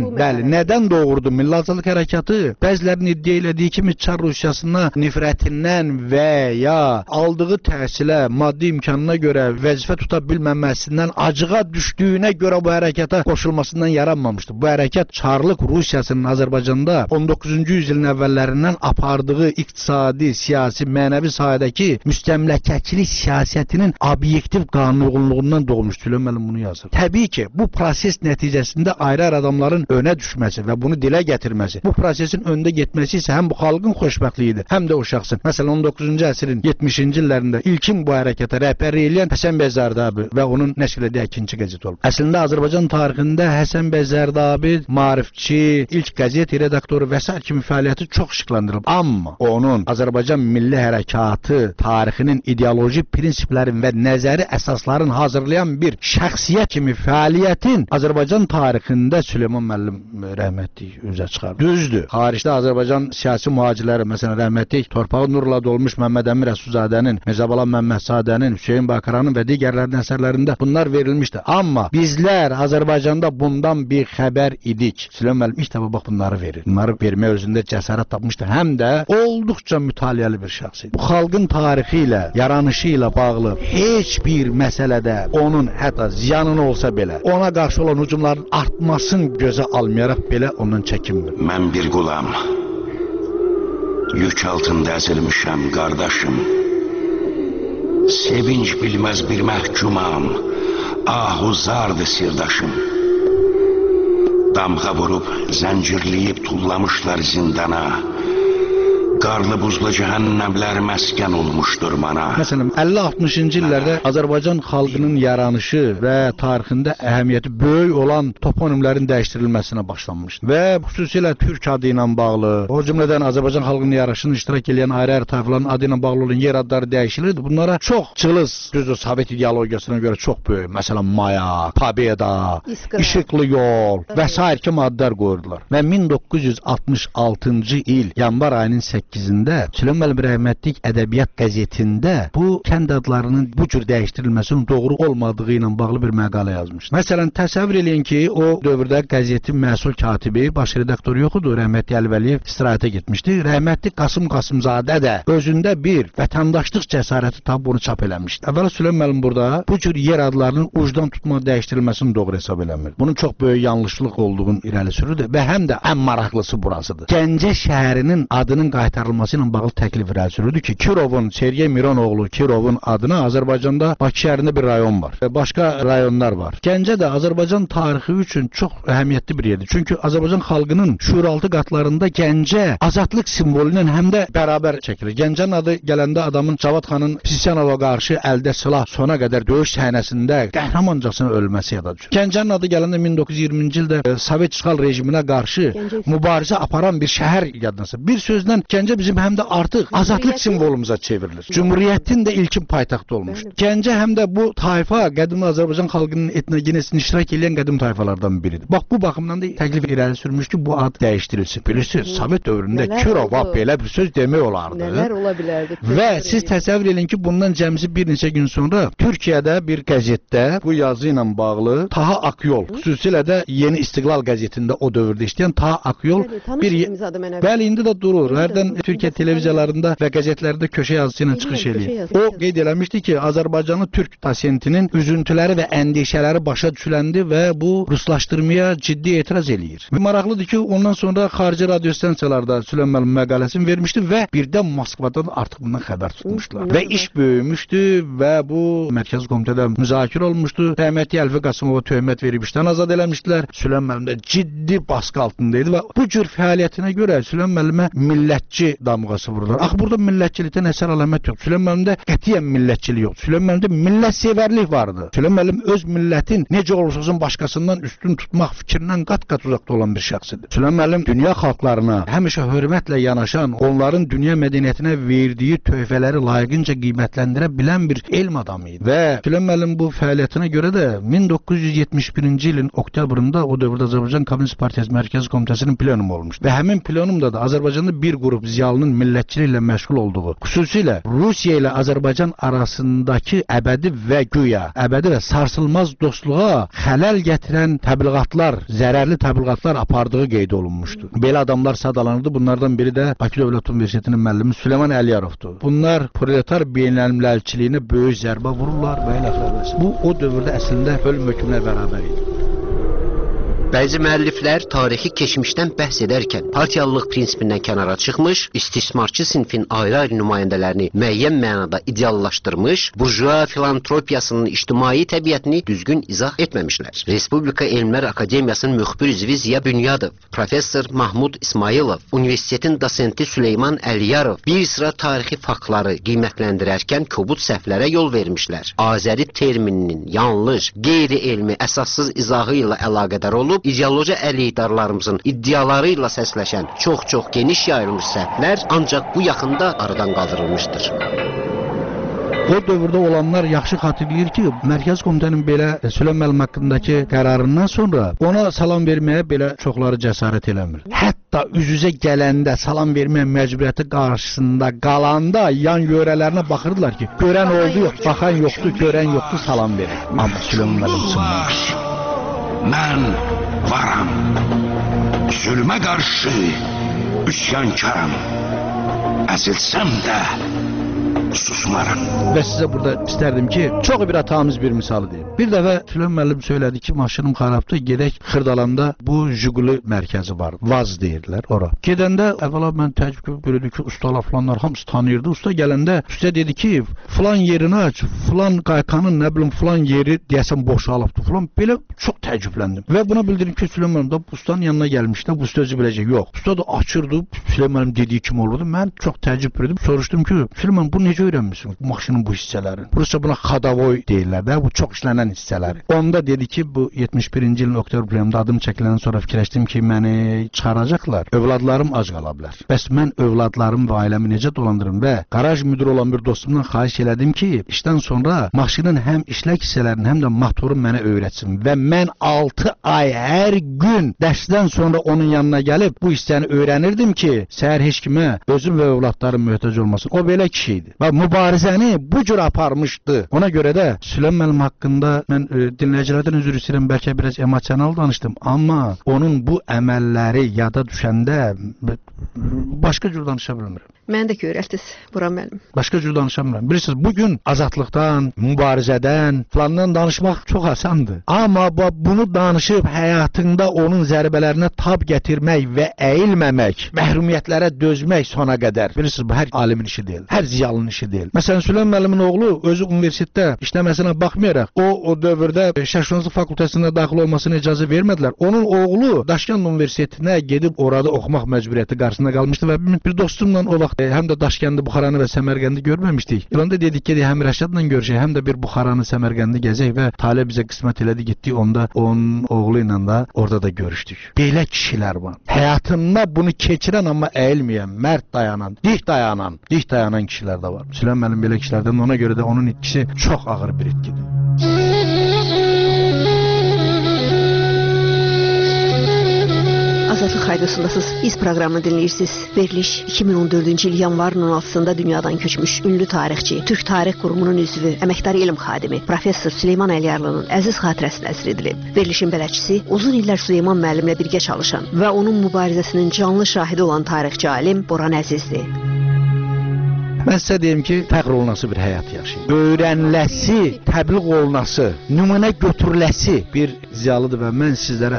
Nədən doğurdu Milli Azadlıq Hərəkatı? Bəzilərinin iddia elədiyi kimi Çar Rusiyasına nifrətindən və ya aldığı təhsilə, maddi imkanına görə vəzifə tuta bilməməsindən, acığa düşdüyünə görə bu hərəkata qoşulmasından yaranmamışdı. Bu hərəkat Çarlıq Rusiyasının Azərbaycanda 19-cu yüzilin əvvəllərindən apardığı iqtisadi, siyasi, mənəvi sahədəki müstəmləkəçilik siyasətinin obyektiv qanunluğundan doğmuş. Süleyman müəllim bunu yazır. Təbii ki, bu proses nəticəsində ayrı-ayrı adamların önə düşməsi və bunu dilə gətirməsi, bu prosesin öndə getməsi isə həm bu xalqın xoşbəxtliyidir, həm də o şəxsin. Məsələn, 19-cu əsrin 70-ci illərində ilkin bu hərəkata rəhbərlik edən Həsən bəy Zərdabi və onun nəşr etdiyi ikinci qəzet olub. Əslində Azərbaycan tarixində Həsən bəy Zərdabi maarifçi, ilk qəzet redaktoru və s. kimi fəaliyyəti çox işıqlandırılıb. Amma onun Azərbaycan Milli Hərəkatı tarixinin ideoloji prinsiplərin və nəzəri əsasların hazırlayan bir şəxsiyyət kimi fəaliyyətin Azərbaycan tarixində Süleyman müəllim rəhmətli üzə çıxardı. Düzdür. Xaricdə Azərbaycan siyasi mühacirləri, məsələn, rəhmətli torpağı nurla dolmuş Məhəmməd Əmin Rəsulzadənin, Mirzə Bala Məmmədzadənin, Hüseyn Bakaranın və digərlərinin əsərlərində bunlar verilmişdi. Amma bizlər Azərbaycanda bundan bir xəbər idik. Süleyman müəllim ilk dəfə bax bunları verir. Bunları vermək özündə cəsarət tapmışdı. Həm də olduqca mütaliəli bir şəxs idi. Bu xalqın tarixi ilə, yaranışı ilə bağlı heç bir məsələdə onun hətta ziyanın olsa belə, ona qarşı olan hücumların artmasını gözə almayaraq belə ondan çəkinmir. Mən bir qulam, yük altında əzilmişəm, qardaşım. Sevinç bilməz bir məhkumam, ahuzardır sirdaşım. Damğa vurub, zəncirləyib tullamışlar zindana. Qarlı buzlu cəhənnəmlər məskən olmuşdur mana. Məsələn, 50-60-cı illərdə Azərbaycan xalqının yaranışı və tarixində əhəmiyyəti böyük olan toponimlərin dəyişdirilməsinə başlanmışdı. Və xüsusilə türk adı ilə bağlı, o cümlədən Azərbaycan xalqının yaranışını iştirak edən ayrı-ayrı tayfaların adı ilə bağlı olan yer adları dəyişilirdi. Bunlara çox cılız, düzdür, Sovet ideologiyasına görə çox böyük, məsələn, Maya, Pobeda, İşıqlı Yol və s. kimi adlar qoyurdular. Və 1966-cı il yanvar ayının 8-də Süleyman Müəllim rəhmətlik Ədəbiyyat qəzetində bu kənd adlarının bu cür dəyişdirilməsinin doğru olmadığı ilə bağlı bir məqalə yazmışdı. Məsələn, təsəvvür eləyin ki, o dövrdə qəzetin məsul katibi, baş redaktoru yox idi, rəhmətli Əli Vəliyev istirahətə getmişdi. Rəhmətli Qasım Qasımzadə də özündə bir vətəndaşlıq cəsarəti tapıb onu çap eləmişdi. Əvvəla Süleyman Müəllim burada bu cür yer adlarının ucdan tutma dəyişdirilməsini doğru hesab eləmir. Bunun çox böyük yanlışlıq olduğunu irəli sürürdü və həm də ən maraqlısı burasıdır. Gəncə şəhərinin adının qaytarılması ilə bağlı təklif irəli sürüldü ki, Kirovun, Sergey Mironoğlu Kirovun adına Azərbaycanda Bakı şəhərində bir rayon var. Başqa rayonlar var. Gəncə də Azərbaycan tarixi üçün çox əhəmiyyətli bir yerdir. Çünki Azərbaycan xalqının şuuraltı qatlarında Gəncə azadlıq simvolu ilə həm də bərabər çəkilir. Gəncənin adı gələndə adamın Cavad xanın Pisyanova qarşı əldə silah sona qədər döyüş səhnəsində qəhrəmancasına ölməsi yada düşür. Gəncənin adı gələndə 1920-ci ildə Sovet işğal rejiminə qarşı mübarizə aparan bir şəhər yadınızda. Bir sözlə Gəncə bizim həm də artıq azadlıq simvolumuza çevrilir. Cümhuriyyətin də ilkin paytaxtı olmuşdur. Gəncə həm də bu tayfa qədim Azərbaycan xalqının etnogenesini iştirak edən qədim tayfalardan biridir. Bax bu baxımdan da təklif irəli sürmüş ki, bu ad dəyişdirilsin. Bilirsiniz, Sovet dövründə Kirova belə bir söz demək olardı. Nələr ola bilərdi? Və siz təsəvvür edin ki, bundan cəmsi bir neçə gün sonra Türkiyədə bir qəzetdə bu yazı ilə bağlı Taha Akyol, xüsusilə də Yeni İstiqlal qəzetində o dövrdə işləyən Taha Akyol bəli indi də durur. Hərdən Türkiyə televiziyalarında və qəzetlərdə köşə yazısı ilə çıxış edir. O qeyd eləmişdi ki, Azərbaycanlı türk pasiyentinin üzüntüləri və əndişələri başa düşüləndi və bu ruslaşdırmaya ciddi etiraz eləyir. Maraqlıdır ki, ondan sonra xarici radio stansiyalarda Süleyman Müəllim məqaləsini vermişdi və birdən Moskvadan artıq bundan xəbər tutmuşdular. Və iş böyümüşdü və bu Mərkəzi Komitədə müzakirə olmuşdu. Rəhmətli Əlfi Qasımova töhmət verib işdən azad eləmişdilər. Süleyman Müəllim də ciddi baskı altında idi və bu cür fəaliyyətinə görə Süleyman Müəllimə millətçi damğası vururlar. Axı burada millətçilikdən əsər əlamət yox. Süleyman Müəllimdə qətiyyən millətçilik yox. Süleyman Müəllimdə millətsevərlik vardı. Süleyman Müəllim öz millətin necə olursa olsun başqasından üstün tutmaq fikrindən qat-qat uzaqda olan bir şəxs idi. Süleyman Müəllim dünya xalqlarına həmişə hörmətlə yanaşan, onların dünya mədəniyyətinə verdiyi töhfələri layiqincə qiymətləndirə bilən bir elm adamı idi. Və Süleyman Müəllim bu fəaliyyətinə görə də 1971-ci ilin oktyabrında o dövrdə Azərbaycan Kommunist Partiyası Mərkəzi Komitəsinin plenumu olmuşdu. Və həmin plenumda da Azərbaycanda bir qrup ziyalının millətçiliklə məşğul olduğu, xüsusilə Rusiya ilə Azərbaycan arasındakı əbədi və güya, əbədi və sarsılmaz dostluğa xələl gətirən təbliğatlar, zərərli təbliğatlar apardığı qeyd olunmuşdu. Belə adamlar sadalanırdı. Bunlardan biri də Bakı Dövlət Universitetinin müəllimi Süleyman Əliyarovdur. Bunlar proletar beynəlmiləlçiliyinə böyük zərbə vururlar və elə xəbərsiz. Bu o dövrdə əslində ölüm hökmünə bərabər idi. Bəzi müəlliflər tarixi keçmişdən bəhs edərkən partiyalılıq prinsipindən kənara çıxmış, istismarçı sinfin ayrı-ayrı nümayəndələrini müəyyən mənada ideallaşdırmış, burjua filantropiyasının ictimai təbiətini düzgün izah etməmişlər. Respublika Elmlər Akademiyasının müxbir üzvü Ziya Bünyadov, professor Mahmud İsmailov, universitetin dosenti Süleyman Əliyarov bir sıra tarixi faktları qiymətləndirərkən kobud səhvlərə yol vermişlər. Azəri termininin yanlış, qeyri-elmi, əsassız izahı ilə əlaqədar olub, ideoloji əleyhdarlarımızın iddiaları ilə səsləşən çox-çox geniş yayılmış səhvlər ancaq bu yaxında aradan qaldırılmışdır. O dövrdə olanlar yaxşı xatırlayır ki, Mərkəzi Komitənin belə Süleyman Müəllim haqqındakı qərarından sonra ona salam verməyə belə çoxları cəsarət eləmir. Hətta üz-üzə gələndə salam verməyə məcburiyyəti qarşısında qalanda yan yörələrinə baxırdılar ki, görən oldu yox, baxan yoxdur, görən yoxdur, salam verir. Amma Süleyman Müəllim sınmamış. Mən varam. Zülmə qarşı üsyankaram. Əzilsəm də susmaram. Və sizə burada istərdim ki, çox bir hatamız bir misalı deyim. Bir dəfə Süleyman müəllim söylədi ki, maşınım xarabdır, gedək Xırdalanda bu Jiguli mərkəzi var. Vaz deyirlər ora. Gedəndə əvvəla mən təəccüb görürdüm ki, ustalar falanlar hamısı tanıyırdı. Usta gələndə usta dedi ki, filan yerini aç, filan qaykanın nə bilim filan yeri deyəsən boşalıbdı filan. Belə çox təəccübləndim. Və buna bildirdim ki, Süleyman müəllim də ustanın yanına gəlmişdi. Bu usta özü biləcək. Yox. Usta da açırdı. Süleyman müəllim dediyi kimi olurdu. Mən çox təəccüb etdim. Soruşdum ki, Süleyman bu necə öyrənmisiniz bu maşının bu hissələrini? Rusca buna xadavoy deyirlər də, bu çox işlənən hissələri. Onda dedi ki, bu 71-ci ilin oktyabr ayında adım çəkiləndən sonra fikirləşdim ki, məni çıxaracaqlar. Övladlarım ac qala bilər. Bəs mən övladlarım və ailəmi necə dolandırım və qaraj müdürü olan bir dostumdan xahiş elədim ki, işdən sonra maşının həm işlək hissələrini, həm də motoru mənə öyrətsin və mən 6 ay hər gün dərsdən sonra onun yanına gəlib bu hissəni öyrənirdim ki, səhər heç kimə özüm və övladlarım möhtac olmasın. O belə kişi idi və mübarizəni bu cür aparmışdı. Ona görə də Süleyman müəllim haqqında mən dinləyicilərdən üzr istəyirəm, bəlkə biraz emosional danışdım, amma onun bu əməlləri yada düşəndə başqa cür danışa bilmirəm. Mən də görərsiniz, Buran müəllim. Başqa cür danışa bilmirəm. Bilirsiniz, bugün azadlıqdan, mübarizədən, falandan danışmaq çox asandır. Amma bunu danışıb həyatında onun zərbələrinə tab gətirmək və əyilməmək, məhrumiyyətlərə dözmək sona qədər. Bilirsiniz, bu hər alimin işi deyil, hər ziyalının işi deyil. Məsələn, Süleyman müəllimin oğlu özü universitetdə işləməsinə baxmayaraq, o dövrdə şərqşünaslıq fakültəsinə daxil olmasına icazə vermədilər. Onun oğlu Daşkənd Universitetinə gedib orada oxumaq məcburiyyəti qarşısında qalmışdı və bir dostumla o vaxt həm də Daşkəndi, Buxaranı və Səmərqəndi görməmişdik. İlanda dedik ki, həm Rəşadla görüşək, həm də bir Buxaranı, Səmərqəndi gəzək və Talib bizə qismət elədi, getdik onda onun oğlu ilə də orada da görüşdük. Belə kişilər var. Həyatında bunu keçirən amma əyilməyən, mərd dayanan, dik dayanan kişilər də var. Süleyman müəllim belə kişilərdən, ona görə də onun itkisi çox ağır bir itkidir. Azadlıq Radiosundasınız. Biz proqramını dinləyirsiniz. Veriliş 2014-cü il yanvarın 16-sında dünyadan köçmüş ünlü tarixçi, Türk Tarix Qurumunun üzvü, əməkdar elm xadimi Professor Süleyman Əliyarlının əziz xatirəsinə əsr edilib. Verilişin bələdçisi uzun illər Süleyman müəllimlə birgə çalışan və onun mübarizəsinin canlı şahidi olan tarixçi alim Boran Əzizdir. Mən sizə deyim ki, fəxr olunası bir həyat yaşayın. Öyrəniləsi, təbliğ olunası, nümunə götürüləsi bir ziyalıdır və mən sizlərə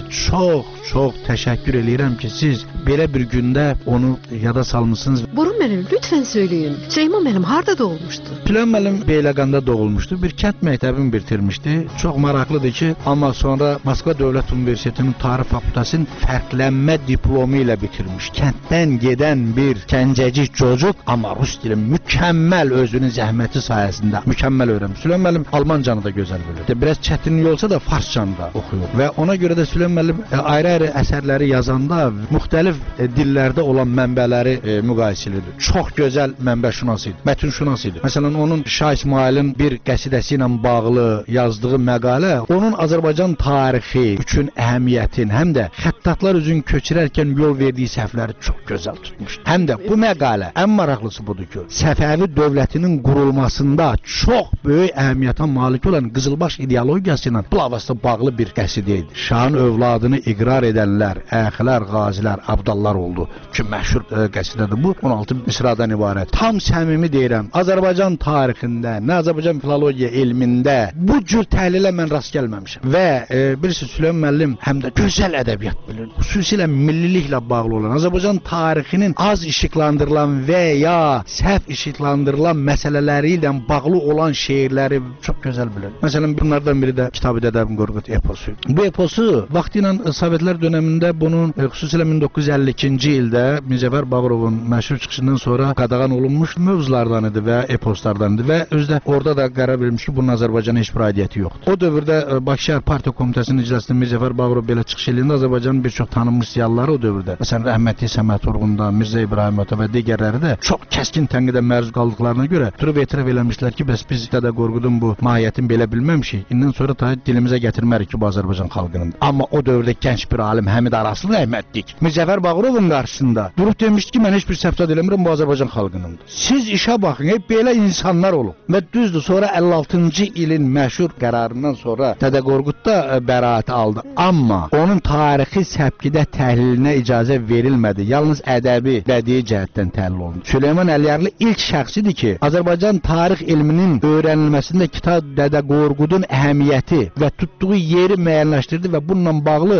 çox təşəkkür eləyirəm ki, siz belə bir gündə onu yada salmışsınız. Burun müəllim, lütfən söyləyin. Süleyman müəllim harda doğulmuşdu? Süleyman müəllim Beyləqanda doğulmuşdu. Bir kənd məktəbini bitirmişdi. Çox maraqlıdır ki, amma sonra Moskva Dövlət Universitetinin Tarix Fakültəsinin fərqlənmə diplomu ilə bitirmiş. Kənddən gedən bir gəncəcik çocuq, amma rus dili mükəmməl, özünün zəhməti sayəsində mükəmməl öyrənmiş. Süleyman müəllim Almancanı da gözəl bilir. Biraz çətinlik olsa da farscanı da oxuyur. Və ona görə də Süleyman müəllim ayrı-ayrı əsərləri yazanda müxtəlif dillərdə olan mənbələri müqayisə edir. Çox gözəl mənbəşünas idi, mətnşünas idi. Məsələn, onun Şah İsmailin bir qəsidəsi ilə bağlı yazdığı məqalə onun Azərbaycan tarixi üçün əhəmiyyətin, həm də xəttatlar üzün köçürərkən yol verdiyi səhvləri çox gözəl tutmuşdur. Həm də bu məqalə ən maraqlısı budur ki, Səfəvi dövlətinin qurulmasında çox böyük əhəmiyyətə malik olan Qızılbaş ideologiyası ilə bilavasitə bağlı bir qəsidə idi. Şahın övladını iqrar edənlər, əxilər, qazilər, abdallar oldu ki, məşhur qəsidədir bu. 16 misradan ibarət. Tam səmimi deyirəm, Azərbaycan tarixində, nə Azərbaycan filologiya elmində bu cür təhlilə mən rast gəlməmişəm. Və bilirsiniz, Süleyman müəllim həm də gözəl ədəbiyyat bilir. Xüsusilə milliliklə bağlı olan, Azərbaycan tarixinin az işıqlandırılan və ya səhv işıqlandırılan məsələləri ilə bağlı olan şeirləri çox gözəl bilir. Məsələn, bunlardan biri də Kitab-ı Dədəbin Qorqud eposu. Bu eposu vaxtı ilə Sovetlər dövründə bunun xüsusilə 1952-ci ildə Mirzəcəfər Bağırovun məşhur çıxışından sonra qadağan olunmuş mövzulardan idi və eposlardan idi və özdə orada da qərar verilmiş ki, bunun Azərbaycana heç bir aidiyyəti yoxdur. O dövrdə Bakı Şəhər Partiya Komitəsinin iclasında Mirzəcəfər Bağırov belə çıxış eləyəndə Azərbaycanın bir çox tanınmış ziyalıları o dövrdə, məsələn, rəhmətli Səməd Vurğundan, Mirzə İbrahimov və digərləri də çox kəskin tənqid də məruz qaldıqlarına görə durub etiraf eləmişlər ki, bəs biz Dədə Qorqudun bu mahiyyətini belə bilməmişik. İndən sonra da dilimizə gətirmərik ki, bu Azərbaycan xalqının. Amma o dövrdə gənc bir alim Həmid Araslı rəhmətlik Müzəffər Bağırovun qarşısında durub demişdi ki, mən heç bir səhv eləmirəm, bu Azərbaycan xalqınındır. Siz işə baxın, belə insanlar olub. Və düzdür, sonra 56-cı ilin məşhur qərarından sonra Dədə Qorqud da bəraət aldı. Amma onun tarixi səbkidə təhlilinə icazə verilmədi. Yalnız ədəbi, bədii cəhətdən təhlil olundu. Süleyman Əliyarlı ilk şəxsidir ki, Azərbaycan tarix elminin öyrənilməsində kitab Dədə Qorqudun əhəmiyyəti və tutduğu yeri müəyyənləşdirdi və bununla bağlı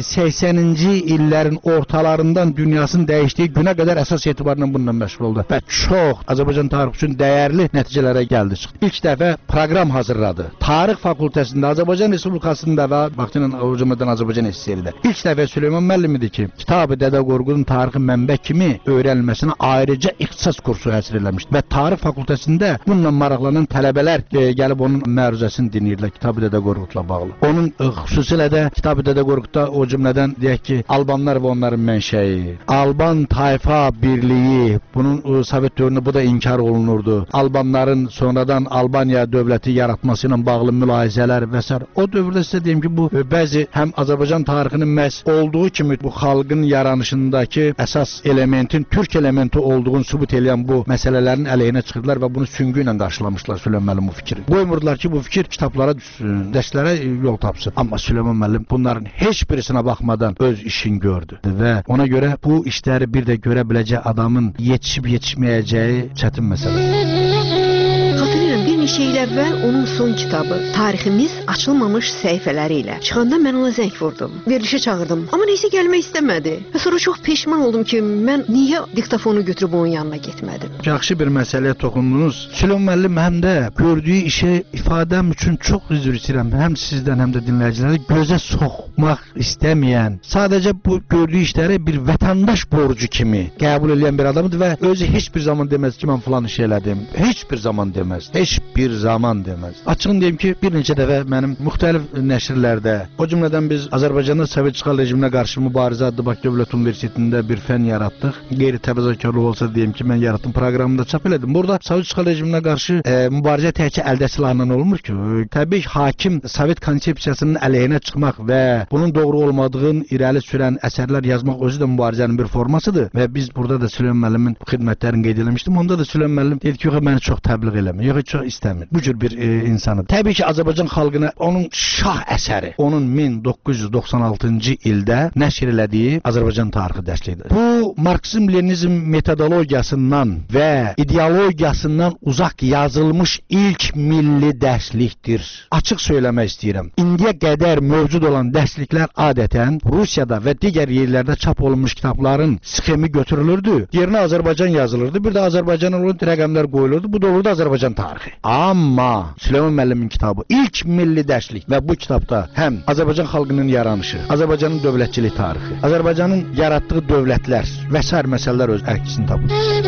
80-ci illərin ortalarından dünyasının dəyişdiyi günə qədər əsas etibarla bununla məşğul oldu. Və çox Azərbaycan tarixi üçün dəyərli nəticələrə gəldi çıxdı. İlk dəfə proqram hazırladı. Tarix fakültəsində, Azərbaycan Respublikasında və vaxtıyla Azərbaycan SSR-də. İlk dəfə Süleyman müəllim idi ki, kitabı Dədə Qorqudun tarixi mənbə kimi öyrənilməsinə ayrıca ixtisas kursu həsr eləmişdi. Və tarix fakültəsində bununla maraqlanan tələbələr gəlib onun məruzəsini dinləyirlər kitabı Dədə Qorqudla bağlı. Onun xüsusilə də kitabı Dədə Qorqudda o cümlədən deyək ki, Albanlar və onların mənşəyi, Alban tayfa birliyi, bunun Sovet dövründə bu da inkar olunurdu. Albanların sonradan Albaniya dövləti yaratması ilə bağlı mülahizələr və s. O dövrdə sizə deyim ki, bu bəzi həm Azərbaycan tarixinin məhz olduğu kimi bu xalqın yaranışındakı əsas elementin türk elementi olduğunu sübut edən bu məsələlərin əleyhinə çıxırdılar və bunu süngü ilə qarşılamışlar Süleyman müəllim bu fikri. Qoymurdular ki, bu fikir kitablara düşsün, dərslərə yol tapsın. Amma Süleyman müəllim bunların heç birisinə baxmadan öz işini gördü və ona görə bu işləri bir də görə biləcək adamın yetişib-yetişməyəcəyi çətin məsələdir. Xatırlayıram, bir neçə il əvvəl onun son kitabı Tariximiz açılmamış səhifələri ilə çıxanda mən ona zəng vurdum. Verilişə çağırdım. Amma neysə gəlmək istəmədi. Və sonra çox peşman oldum ki, mən niyə diktafonu götürüb onun yanına getmədim. Yaxşı bir məsələyə toxundunuz. Süleyman müəllim həm də gördüyü işə ifadəm üçün çox üzr istəyirəm. Həm sizdən, həm də dinləyicilərə gözə soxmaq istəməyən, sadəcə bu gördüyü işləri bir vətəndaş borcu kimi qəbul edən bir adamdır və özü heç bir zaman deməz ki, mən falan iş elədim. Heç bir zaman deməz. Heç bir zaman deməz. Açığın deyim ki, bir neçə dəfə mənim müxtəlif nəşrlərdə, o cümlədən biz Azərbaycanda Sovet işğal rejiminə qarşı mübarizə adlı Bakı Dövlət Universitetində bir fən yaratdıq. Qeyri-təvəzzökarlıq olsa deyim ki, mən yaratdım, proqramında çap elədim. Burada Sovet işğal rejiminə qarşı mübarizə təkcə əldə silahla olmur ki. Təbii ki, hakim Sovet konsepsiyasının əleyhinə çıxmaq və bunun doğru olmadığını irəli sürən əsərlər yazmaq özü də mübarizənin bir formasıdır və biz burada da Süleyman müəllimin xidmətlərini qeyd etmişdim. Onda da Süleyman müəllim dedi ki, yox, məni çox təbliğ eləmir. Yox, çox istəmir. Bu cür bir insanı. Təbii ki, Azərbaycan xalqına onun şah əsəri, onun 1996-cı ildə nəşr elədiyi Azərbaycan tarixi dərsliyidir. Bu Marksizm-Leninizm metodologiyasından və ideologiyasından uzaq yazılmış ilk milli dərslikdir. Açıq söyləmək istəyirəm. İndiyə qədər mövcud olan dərsliklər adətən Rusiyada və digər yerlərdə çap olunmuş kitabların sxemi götürülürdü. Yerinə Azərbaycan yazılırdı. Bir də Azərbaycan olan rəqəmlər qoyulurdu. Bu da olurdu Azərbaycan tarixi. Amma Süleyman müəllimin kitabı ilk milli dərslik və bu kitabda həm Azərbaycan xalqının yaranışı, Azərbaycanın dövlətçilik tarixi, Azərbaycanın yaratdığı dövlətlər və sair məsələlər öz əksini tapır.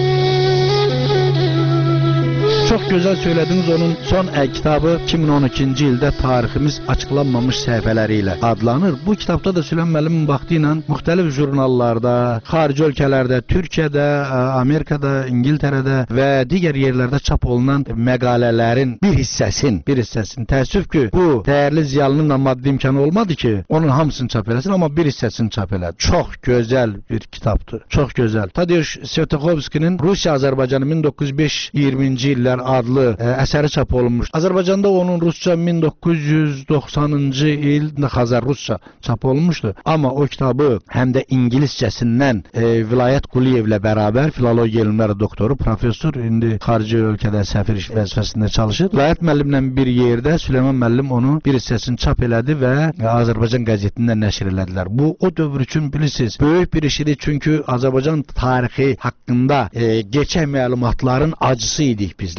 Çox gözəl söylədiniz, onun son kitabı 2012-ci ildə Tariximiz açıqlanmamış səhifələri ilə adlanır. Bu kitabda da Süleyman müəllimin vaxtı ilə müxtəlif jurnallarda, xarici ölkələrdə, Türkiyədə, Amerikada, İngiltərədə və digər yerlərdə çap olunan məqalələrin bir hissəsini. Təəssüf ki, bu dəyərli ziyalının da maddi imkanı olmadı ki, onun hamısını çap eləsin, amma bir hissəsini çap elədi. Çox gözəl bir kitabdır. Çox gözəl. Tadeusz Svetoxovskinin Rusiya-Azərbaycanı 1905-20-ci illər adlı əsəri çap olunmuş. Azərbaycanda onun rusca 1990-cı il Xəzər rusca çap olunmuşdu. Amma o kitabı həm də ingiliscəsindən Vilayət Quliyevlə bərabər filologiya elmləri doktoru, professor, indi xarici ölkədə səfir vəzifəsində çalışır. Vilayət müəllimlə bir yerdə Süleyman müəllim onu bir hissəsini çap elədi və Azərbaycan qəzetində nəşr elədilər. Bu o dövr üçün bilirsiniz, böyük bir iş idi, çünki Azərbaycan tarixi haqqında gerçək məlumatların acısı idik bizlər.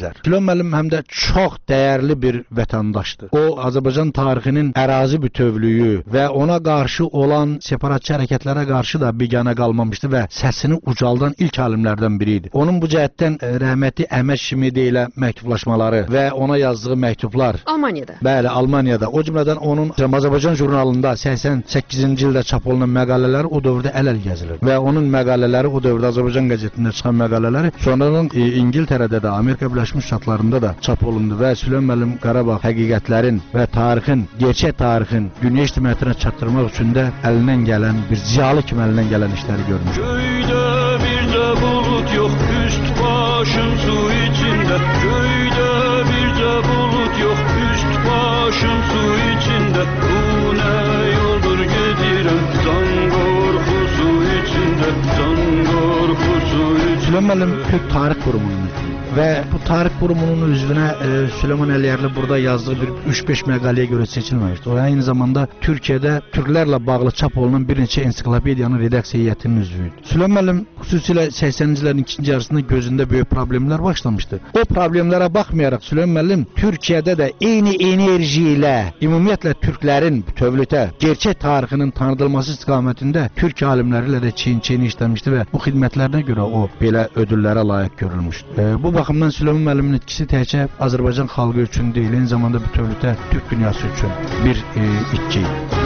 bilməzlər. Süleyman müəllim həm də çox dəyərli bir vətəndaşdır. O, Azərbaycan tarixinin ərazi bütövlüyü və ona qarşı olan separatçı hərəkətlərə qarşı da biganə qalmamışdı və səsini ucaldan ilk alimlərdən biri idi. Onun bu cəhətdən rəhmətli Əhməd Şimidi ilə məktublaşmaları və ona yazdığı məktublar Almaniyada. Bəli, Almaniyada. O cümlədən onun Azərbaycan jurnalında 88-ci ildə çap olunan məqalələri o dövrdə əl-əl gəzilir və onun məqalələri o dövrdə Azərbaycan qəzetində çıxan məqalələri sonradan İngiltərədə də, Amerika Birləşmiş Ştatlarında da çap olundu və Süleyman müəllim Qarabağ həqiqətlərin və tarixin, gerçək tarixin dünya ictimaiyyətinə çatdırmaq üçün də əlindən gələn bir ziyalı kimi əlindən gələn işləri görmüş. Göydə bir də bulut yox, üst başım su içində. Göydə bir də bulut yox, üst başım su içində. Bu nə yoldur gedirəm, can qorxusu içində, can qorxusu içində. Süleyman müəllim Türk Tarix Qurumunun və bu tarix qurumunun üzvünə Süleyman Əliyərli burada yazdığı bir 3-5 məqaləyə görə seçilməmişdi. O aynı zamanda Türkiyədə türklərlə bağlı çap olunan bir neçə ensiklopediyanın redaksiya heyətinin üzvüydü. Süleyman müəllim xüsusilə 80-ci illərin ikinci yarısında gözündə böyük problemlər başlamışdı. O problemlərə baxmayaraq Süleyman müəllim Türkiyədə də eyni enerji ilə ümumiyyətlə türklərin bütövlükdə gerçək tarixinin tanıdılması istiqamətində türk alimləri ilə də çiyin-çiyini işləmişdi və bu xidmətlərinə görə o belə ödüllərə layiq görülmüşdü. Bu baxımdan Süleyman müəllimin itkisi təkcə Azərbaycan xalqı üçün deyil, eyni zamanda bütövlükdə Türk dünyası üçün bir itki idi.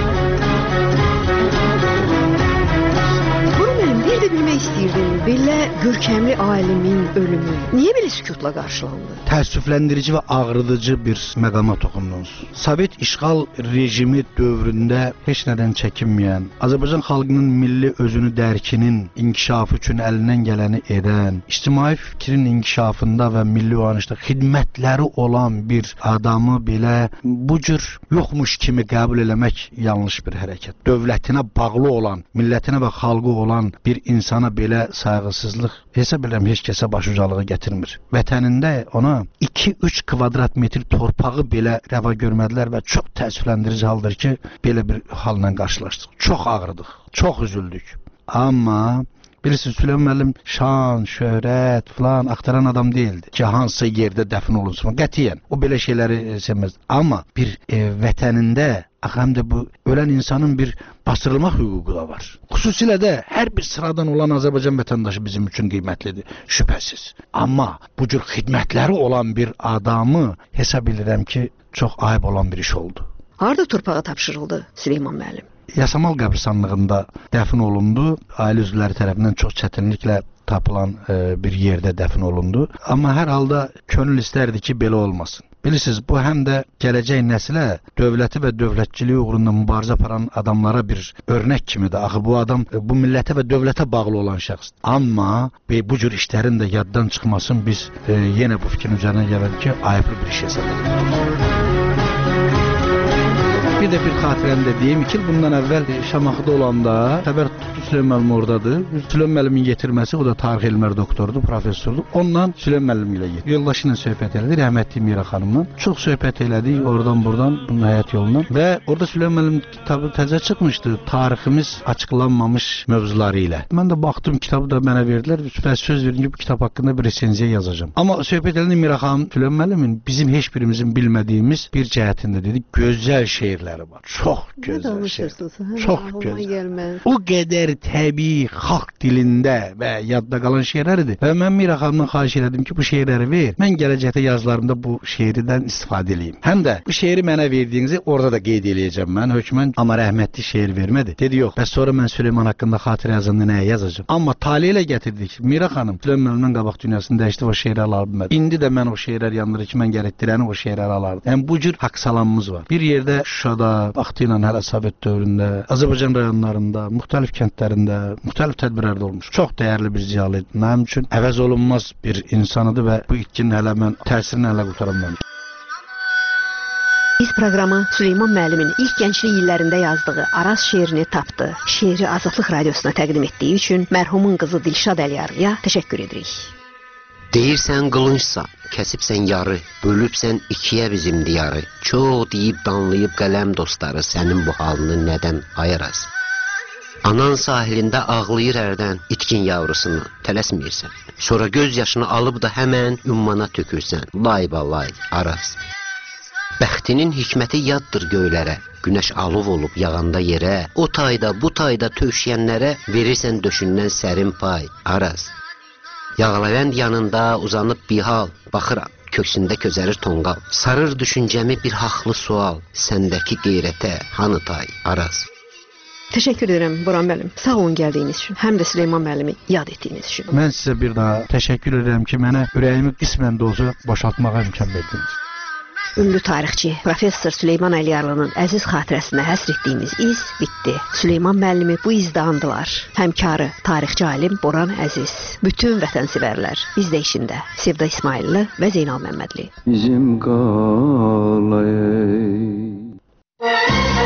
Bir də bilmək istəyirdim, belə görkəmli alimin ölümü niyə belə sükutla qarşılandı? Təəssüfləndirici və ağrıdıcı bir məqama toxundunuz. Sovet işğal rejimi dövründə heç nədən çəkinməyən, Azərbaycan xalqının milli özünü dərkinin inkişafı üçün əlindən gələni edən, ictimai fikrin inkişafında və milli oyanışda xidmətləri olan bir adamı belə bu cür yoxmuş kimi qəbul eləmək yanlış bir hərəkət. Dövlətinə bağlı olan, millətinə və xalqı olan bir insana belə sayğısızlıq hesab edirəm heç kəsə başucalığı gətirmir. Vətənində ona 2-3 kvadrat metr torpağı belə rəva görmədilər və çox təəssüfləndirici haldır ki, belə bir halla qarşılaşdıq. Çox ağrıdıq, çox üzüldük. Amma bilirsiniz, Süleyman müəllim şan, şöhrət falan axtaran adam değildi ki, hansı yerdə dəfn olunsun. Qətiyyən, o belə şeyləri sevməzdi. Amma bir vətənində həm də bu ölən insanın bir bastırılmaq hüququ da var. Xüsusilə də hər bir sıradan olan Azərbaycan vətəndaşı bizim üçün qiymətlidir, şübhəsiz. Amma bu cür xidmətləri olan bir adamı hesab edirəm ki, çox ayıb olan bir iş oldu. Harda torpağa tapşırıldı Süleyman müəllim? Yasamal qəbristanlığında dəfn olundu. Ailə üzvləri tərəfindən çox çətinliklə tapılan bir yerdə dəfn olundu. Amma hər halda könül istərdi ki, belə olmasın. Bilirsiniz, bu həm də gələcək nəsilə dövləti və dövlətçiliyi uğrunda mübarizə aparan adamlara bir örnək kimidir. Axı bu adam bu millətə və dövlətə bağlı olan şəxsdir. Amma bu cür işlərin də yaddan çıxmasın, biz yenə bu fikrin üzərinə gəldik ki, ayıblı bir iş hesab edirik. Bir də bir xatirəni də deyim ki, bundan əvvəl Şamaxıda olanda xəbər tutdu Süleyman müəllim oradadır. Süleyman müəllimin getirməsi, o da tarix elmləri doktorudur, professordur. Ondan Süleyman müəllim ilə getdi. Yoldaşı ilə söhbət elədi, rəhmətli Mira xanımla. Çox söhbət elədik oradan-buradan, bunun həyat yolundan. Və orada Süleyman müəllim kitabı təzə çıxmışdı, tariximiz açıqlanmamış mövzuları ilə. Mən də baxdım, kitabı da mənə verdilər və söz verdim ki, bu kitab haqqında bir resenziya yazacağam. Amma söhbət elədi Mira xanım, Süleyman müəllimin bizim heç birimizin bilmədiyimiz bir cəhətində dedi, gözəl şeirlər var. Çox gözəl şey. Çox gözəl. O qədər təbii xalq dilində və yadda qalan şeirlərdir. Və mən Mira xanımdan xahiş elədim ki, bu şeirləri ver. Mən gələcəkdə yazılarımda bu şeirdən istifadə edeyim. Həm də bu şeiri mənə verdiyinizi orada da qeyd eləyəcəm mən. Hökmən amma rəhmətli şeir vermədi. Dedi, yox. Bəs sonra mən Süleyman haqqında xatirə yazanda nəyə yazacağam? Amma tale ilə gətirdik. Mira xanım Süleymanın qabaq dünyasını dəyişdi, o şeirləri ala bilmədi. İndi də mən o şeirlər yanında ki, mən gərəkdirəni o şeirləri alardım. Yəni bu cür haqq salamımız var. Bir yerdə Şuşada vaxtı ilə hələ Sovet dövründə, Azərbaycan rayonlarında, müxtəlif kəndlərində, müxtəlif tədbirlərdə olmuş. Çox dəyərli bir ziyalı idi. Mənim üçün əvəz olunmaz bir insanıdır və bu itkinin hələ mən təsirini hələ qurtaramam. Biz proqramı Süleyman müəllimin ilk gənclik illərində yazdığı Araz şeirini tapdı. Şeiri Azadlıq Radiosuna təqdim etdiyi üçün mərhumun qızı Dilşad Əliyarlıya təşəkkür edirik. Deyirsən qılıncsa, kəsibsən yarı, bölübsən ikiyə bizim diyarı. Çox deyib danlayıb qələm dostları, sənin bu halını nədən ayırasın? Anan sahilində ağlayır hərdən itkin yavrusunu, tələsməyirsən. Sonra göz yaşını alıb da həmən ümmana tökürsən. Lay balay, Araz. Bəxtinin hikməti yaddır göylərə. Günəş alov olub yağanda yerə, o tayda, bu tayda tövşəyənlərə verirsən döşündən sərin pay, Araz. Yağlayan yanında uzanıb bir hal, baxıram, köksündə közərir tonqal. Sarır düşüncəmi bir haqlı sual, səndəki qeyrətə hanı tay, Araz. Təşəkkür edirəm Boran müəllim. Sağ olun gəldiyiniz üçün, həm də Süleyman müəllimi yad etdiyiniz üçün. Mən sizə bir daha təşəkkür edirəm ki, mənə ürəyimi qismən də olsa boşaltmağa imkan verdiniz. Ünlü tarixçi Professor Süleyman Əliyarlının əziz xatirəsinə həsr etdiyimiz iz bitdi. Süleyman müəllimi bu izdə andılar. Həmkarı tarixçi alim Boran Əziz. Bütün vətənsevərlər biz də işində. Sevda İsmailli və Zeynal Məmmədli. Bizim qalay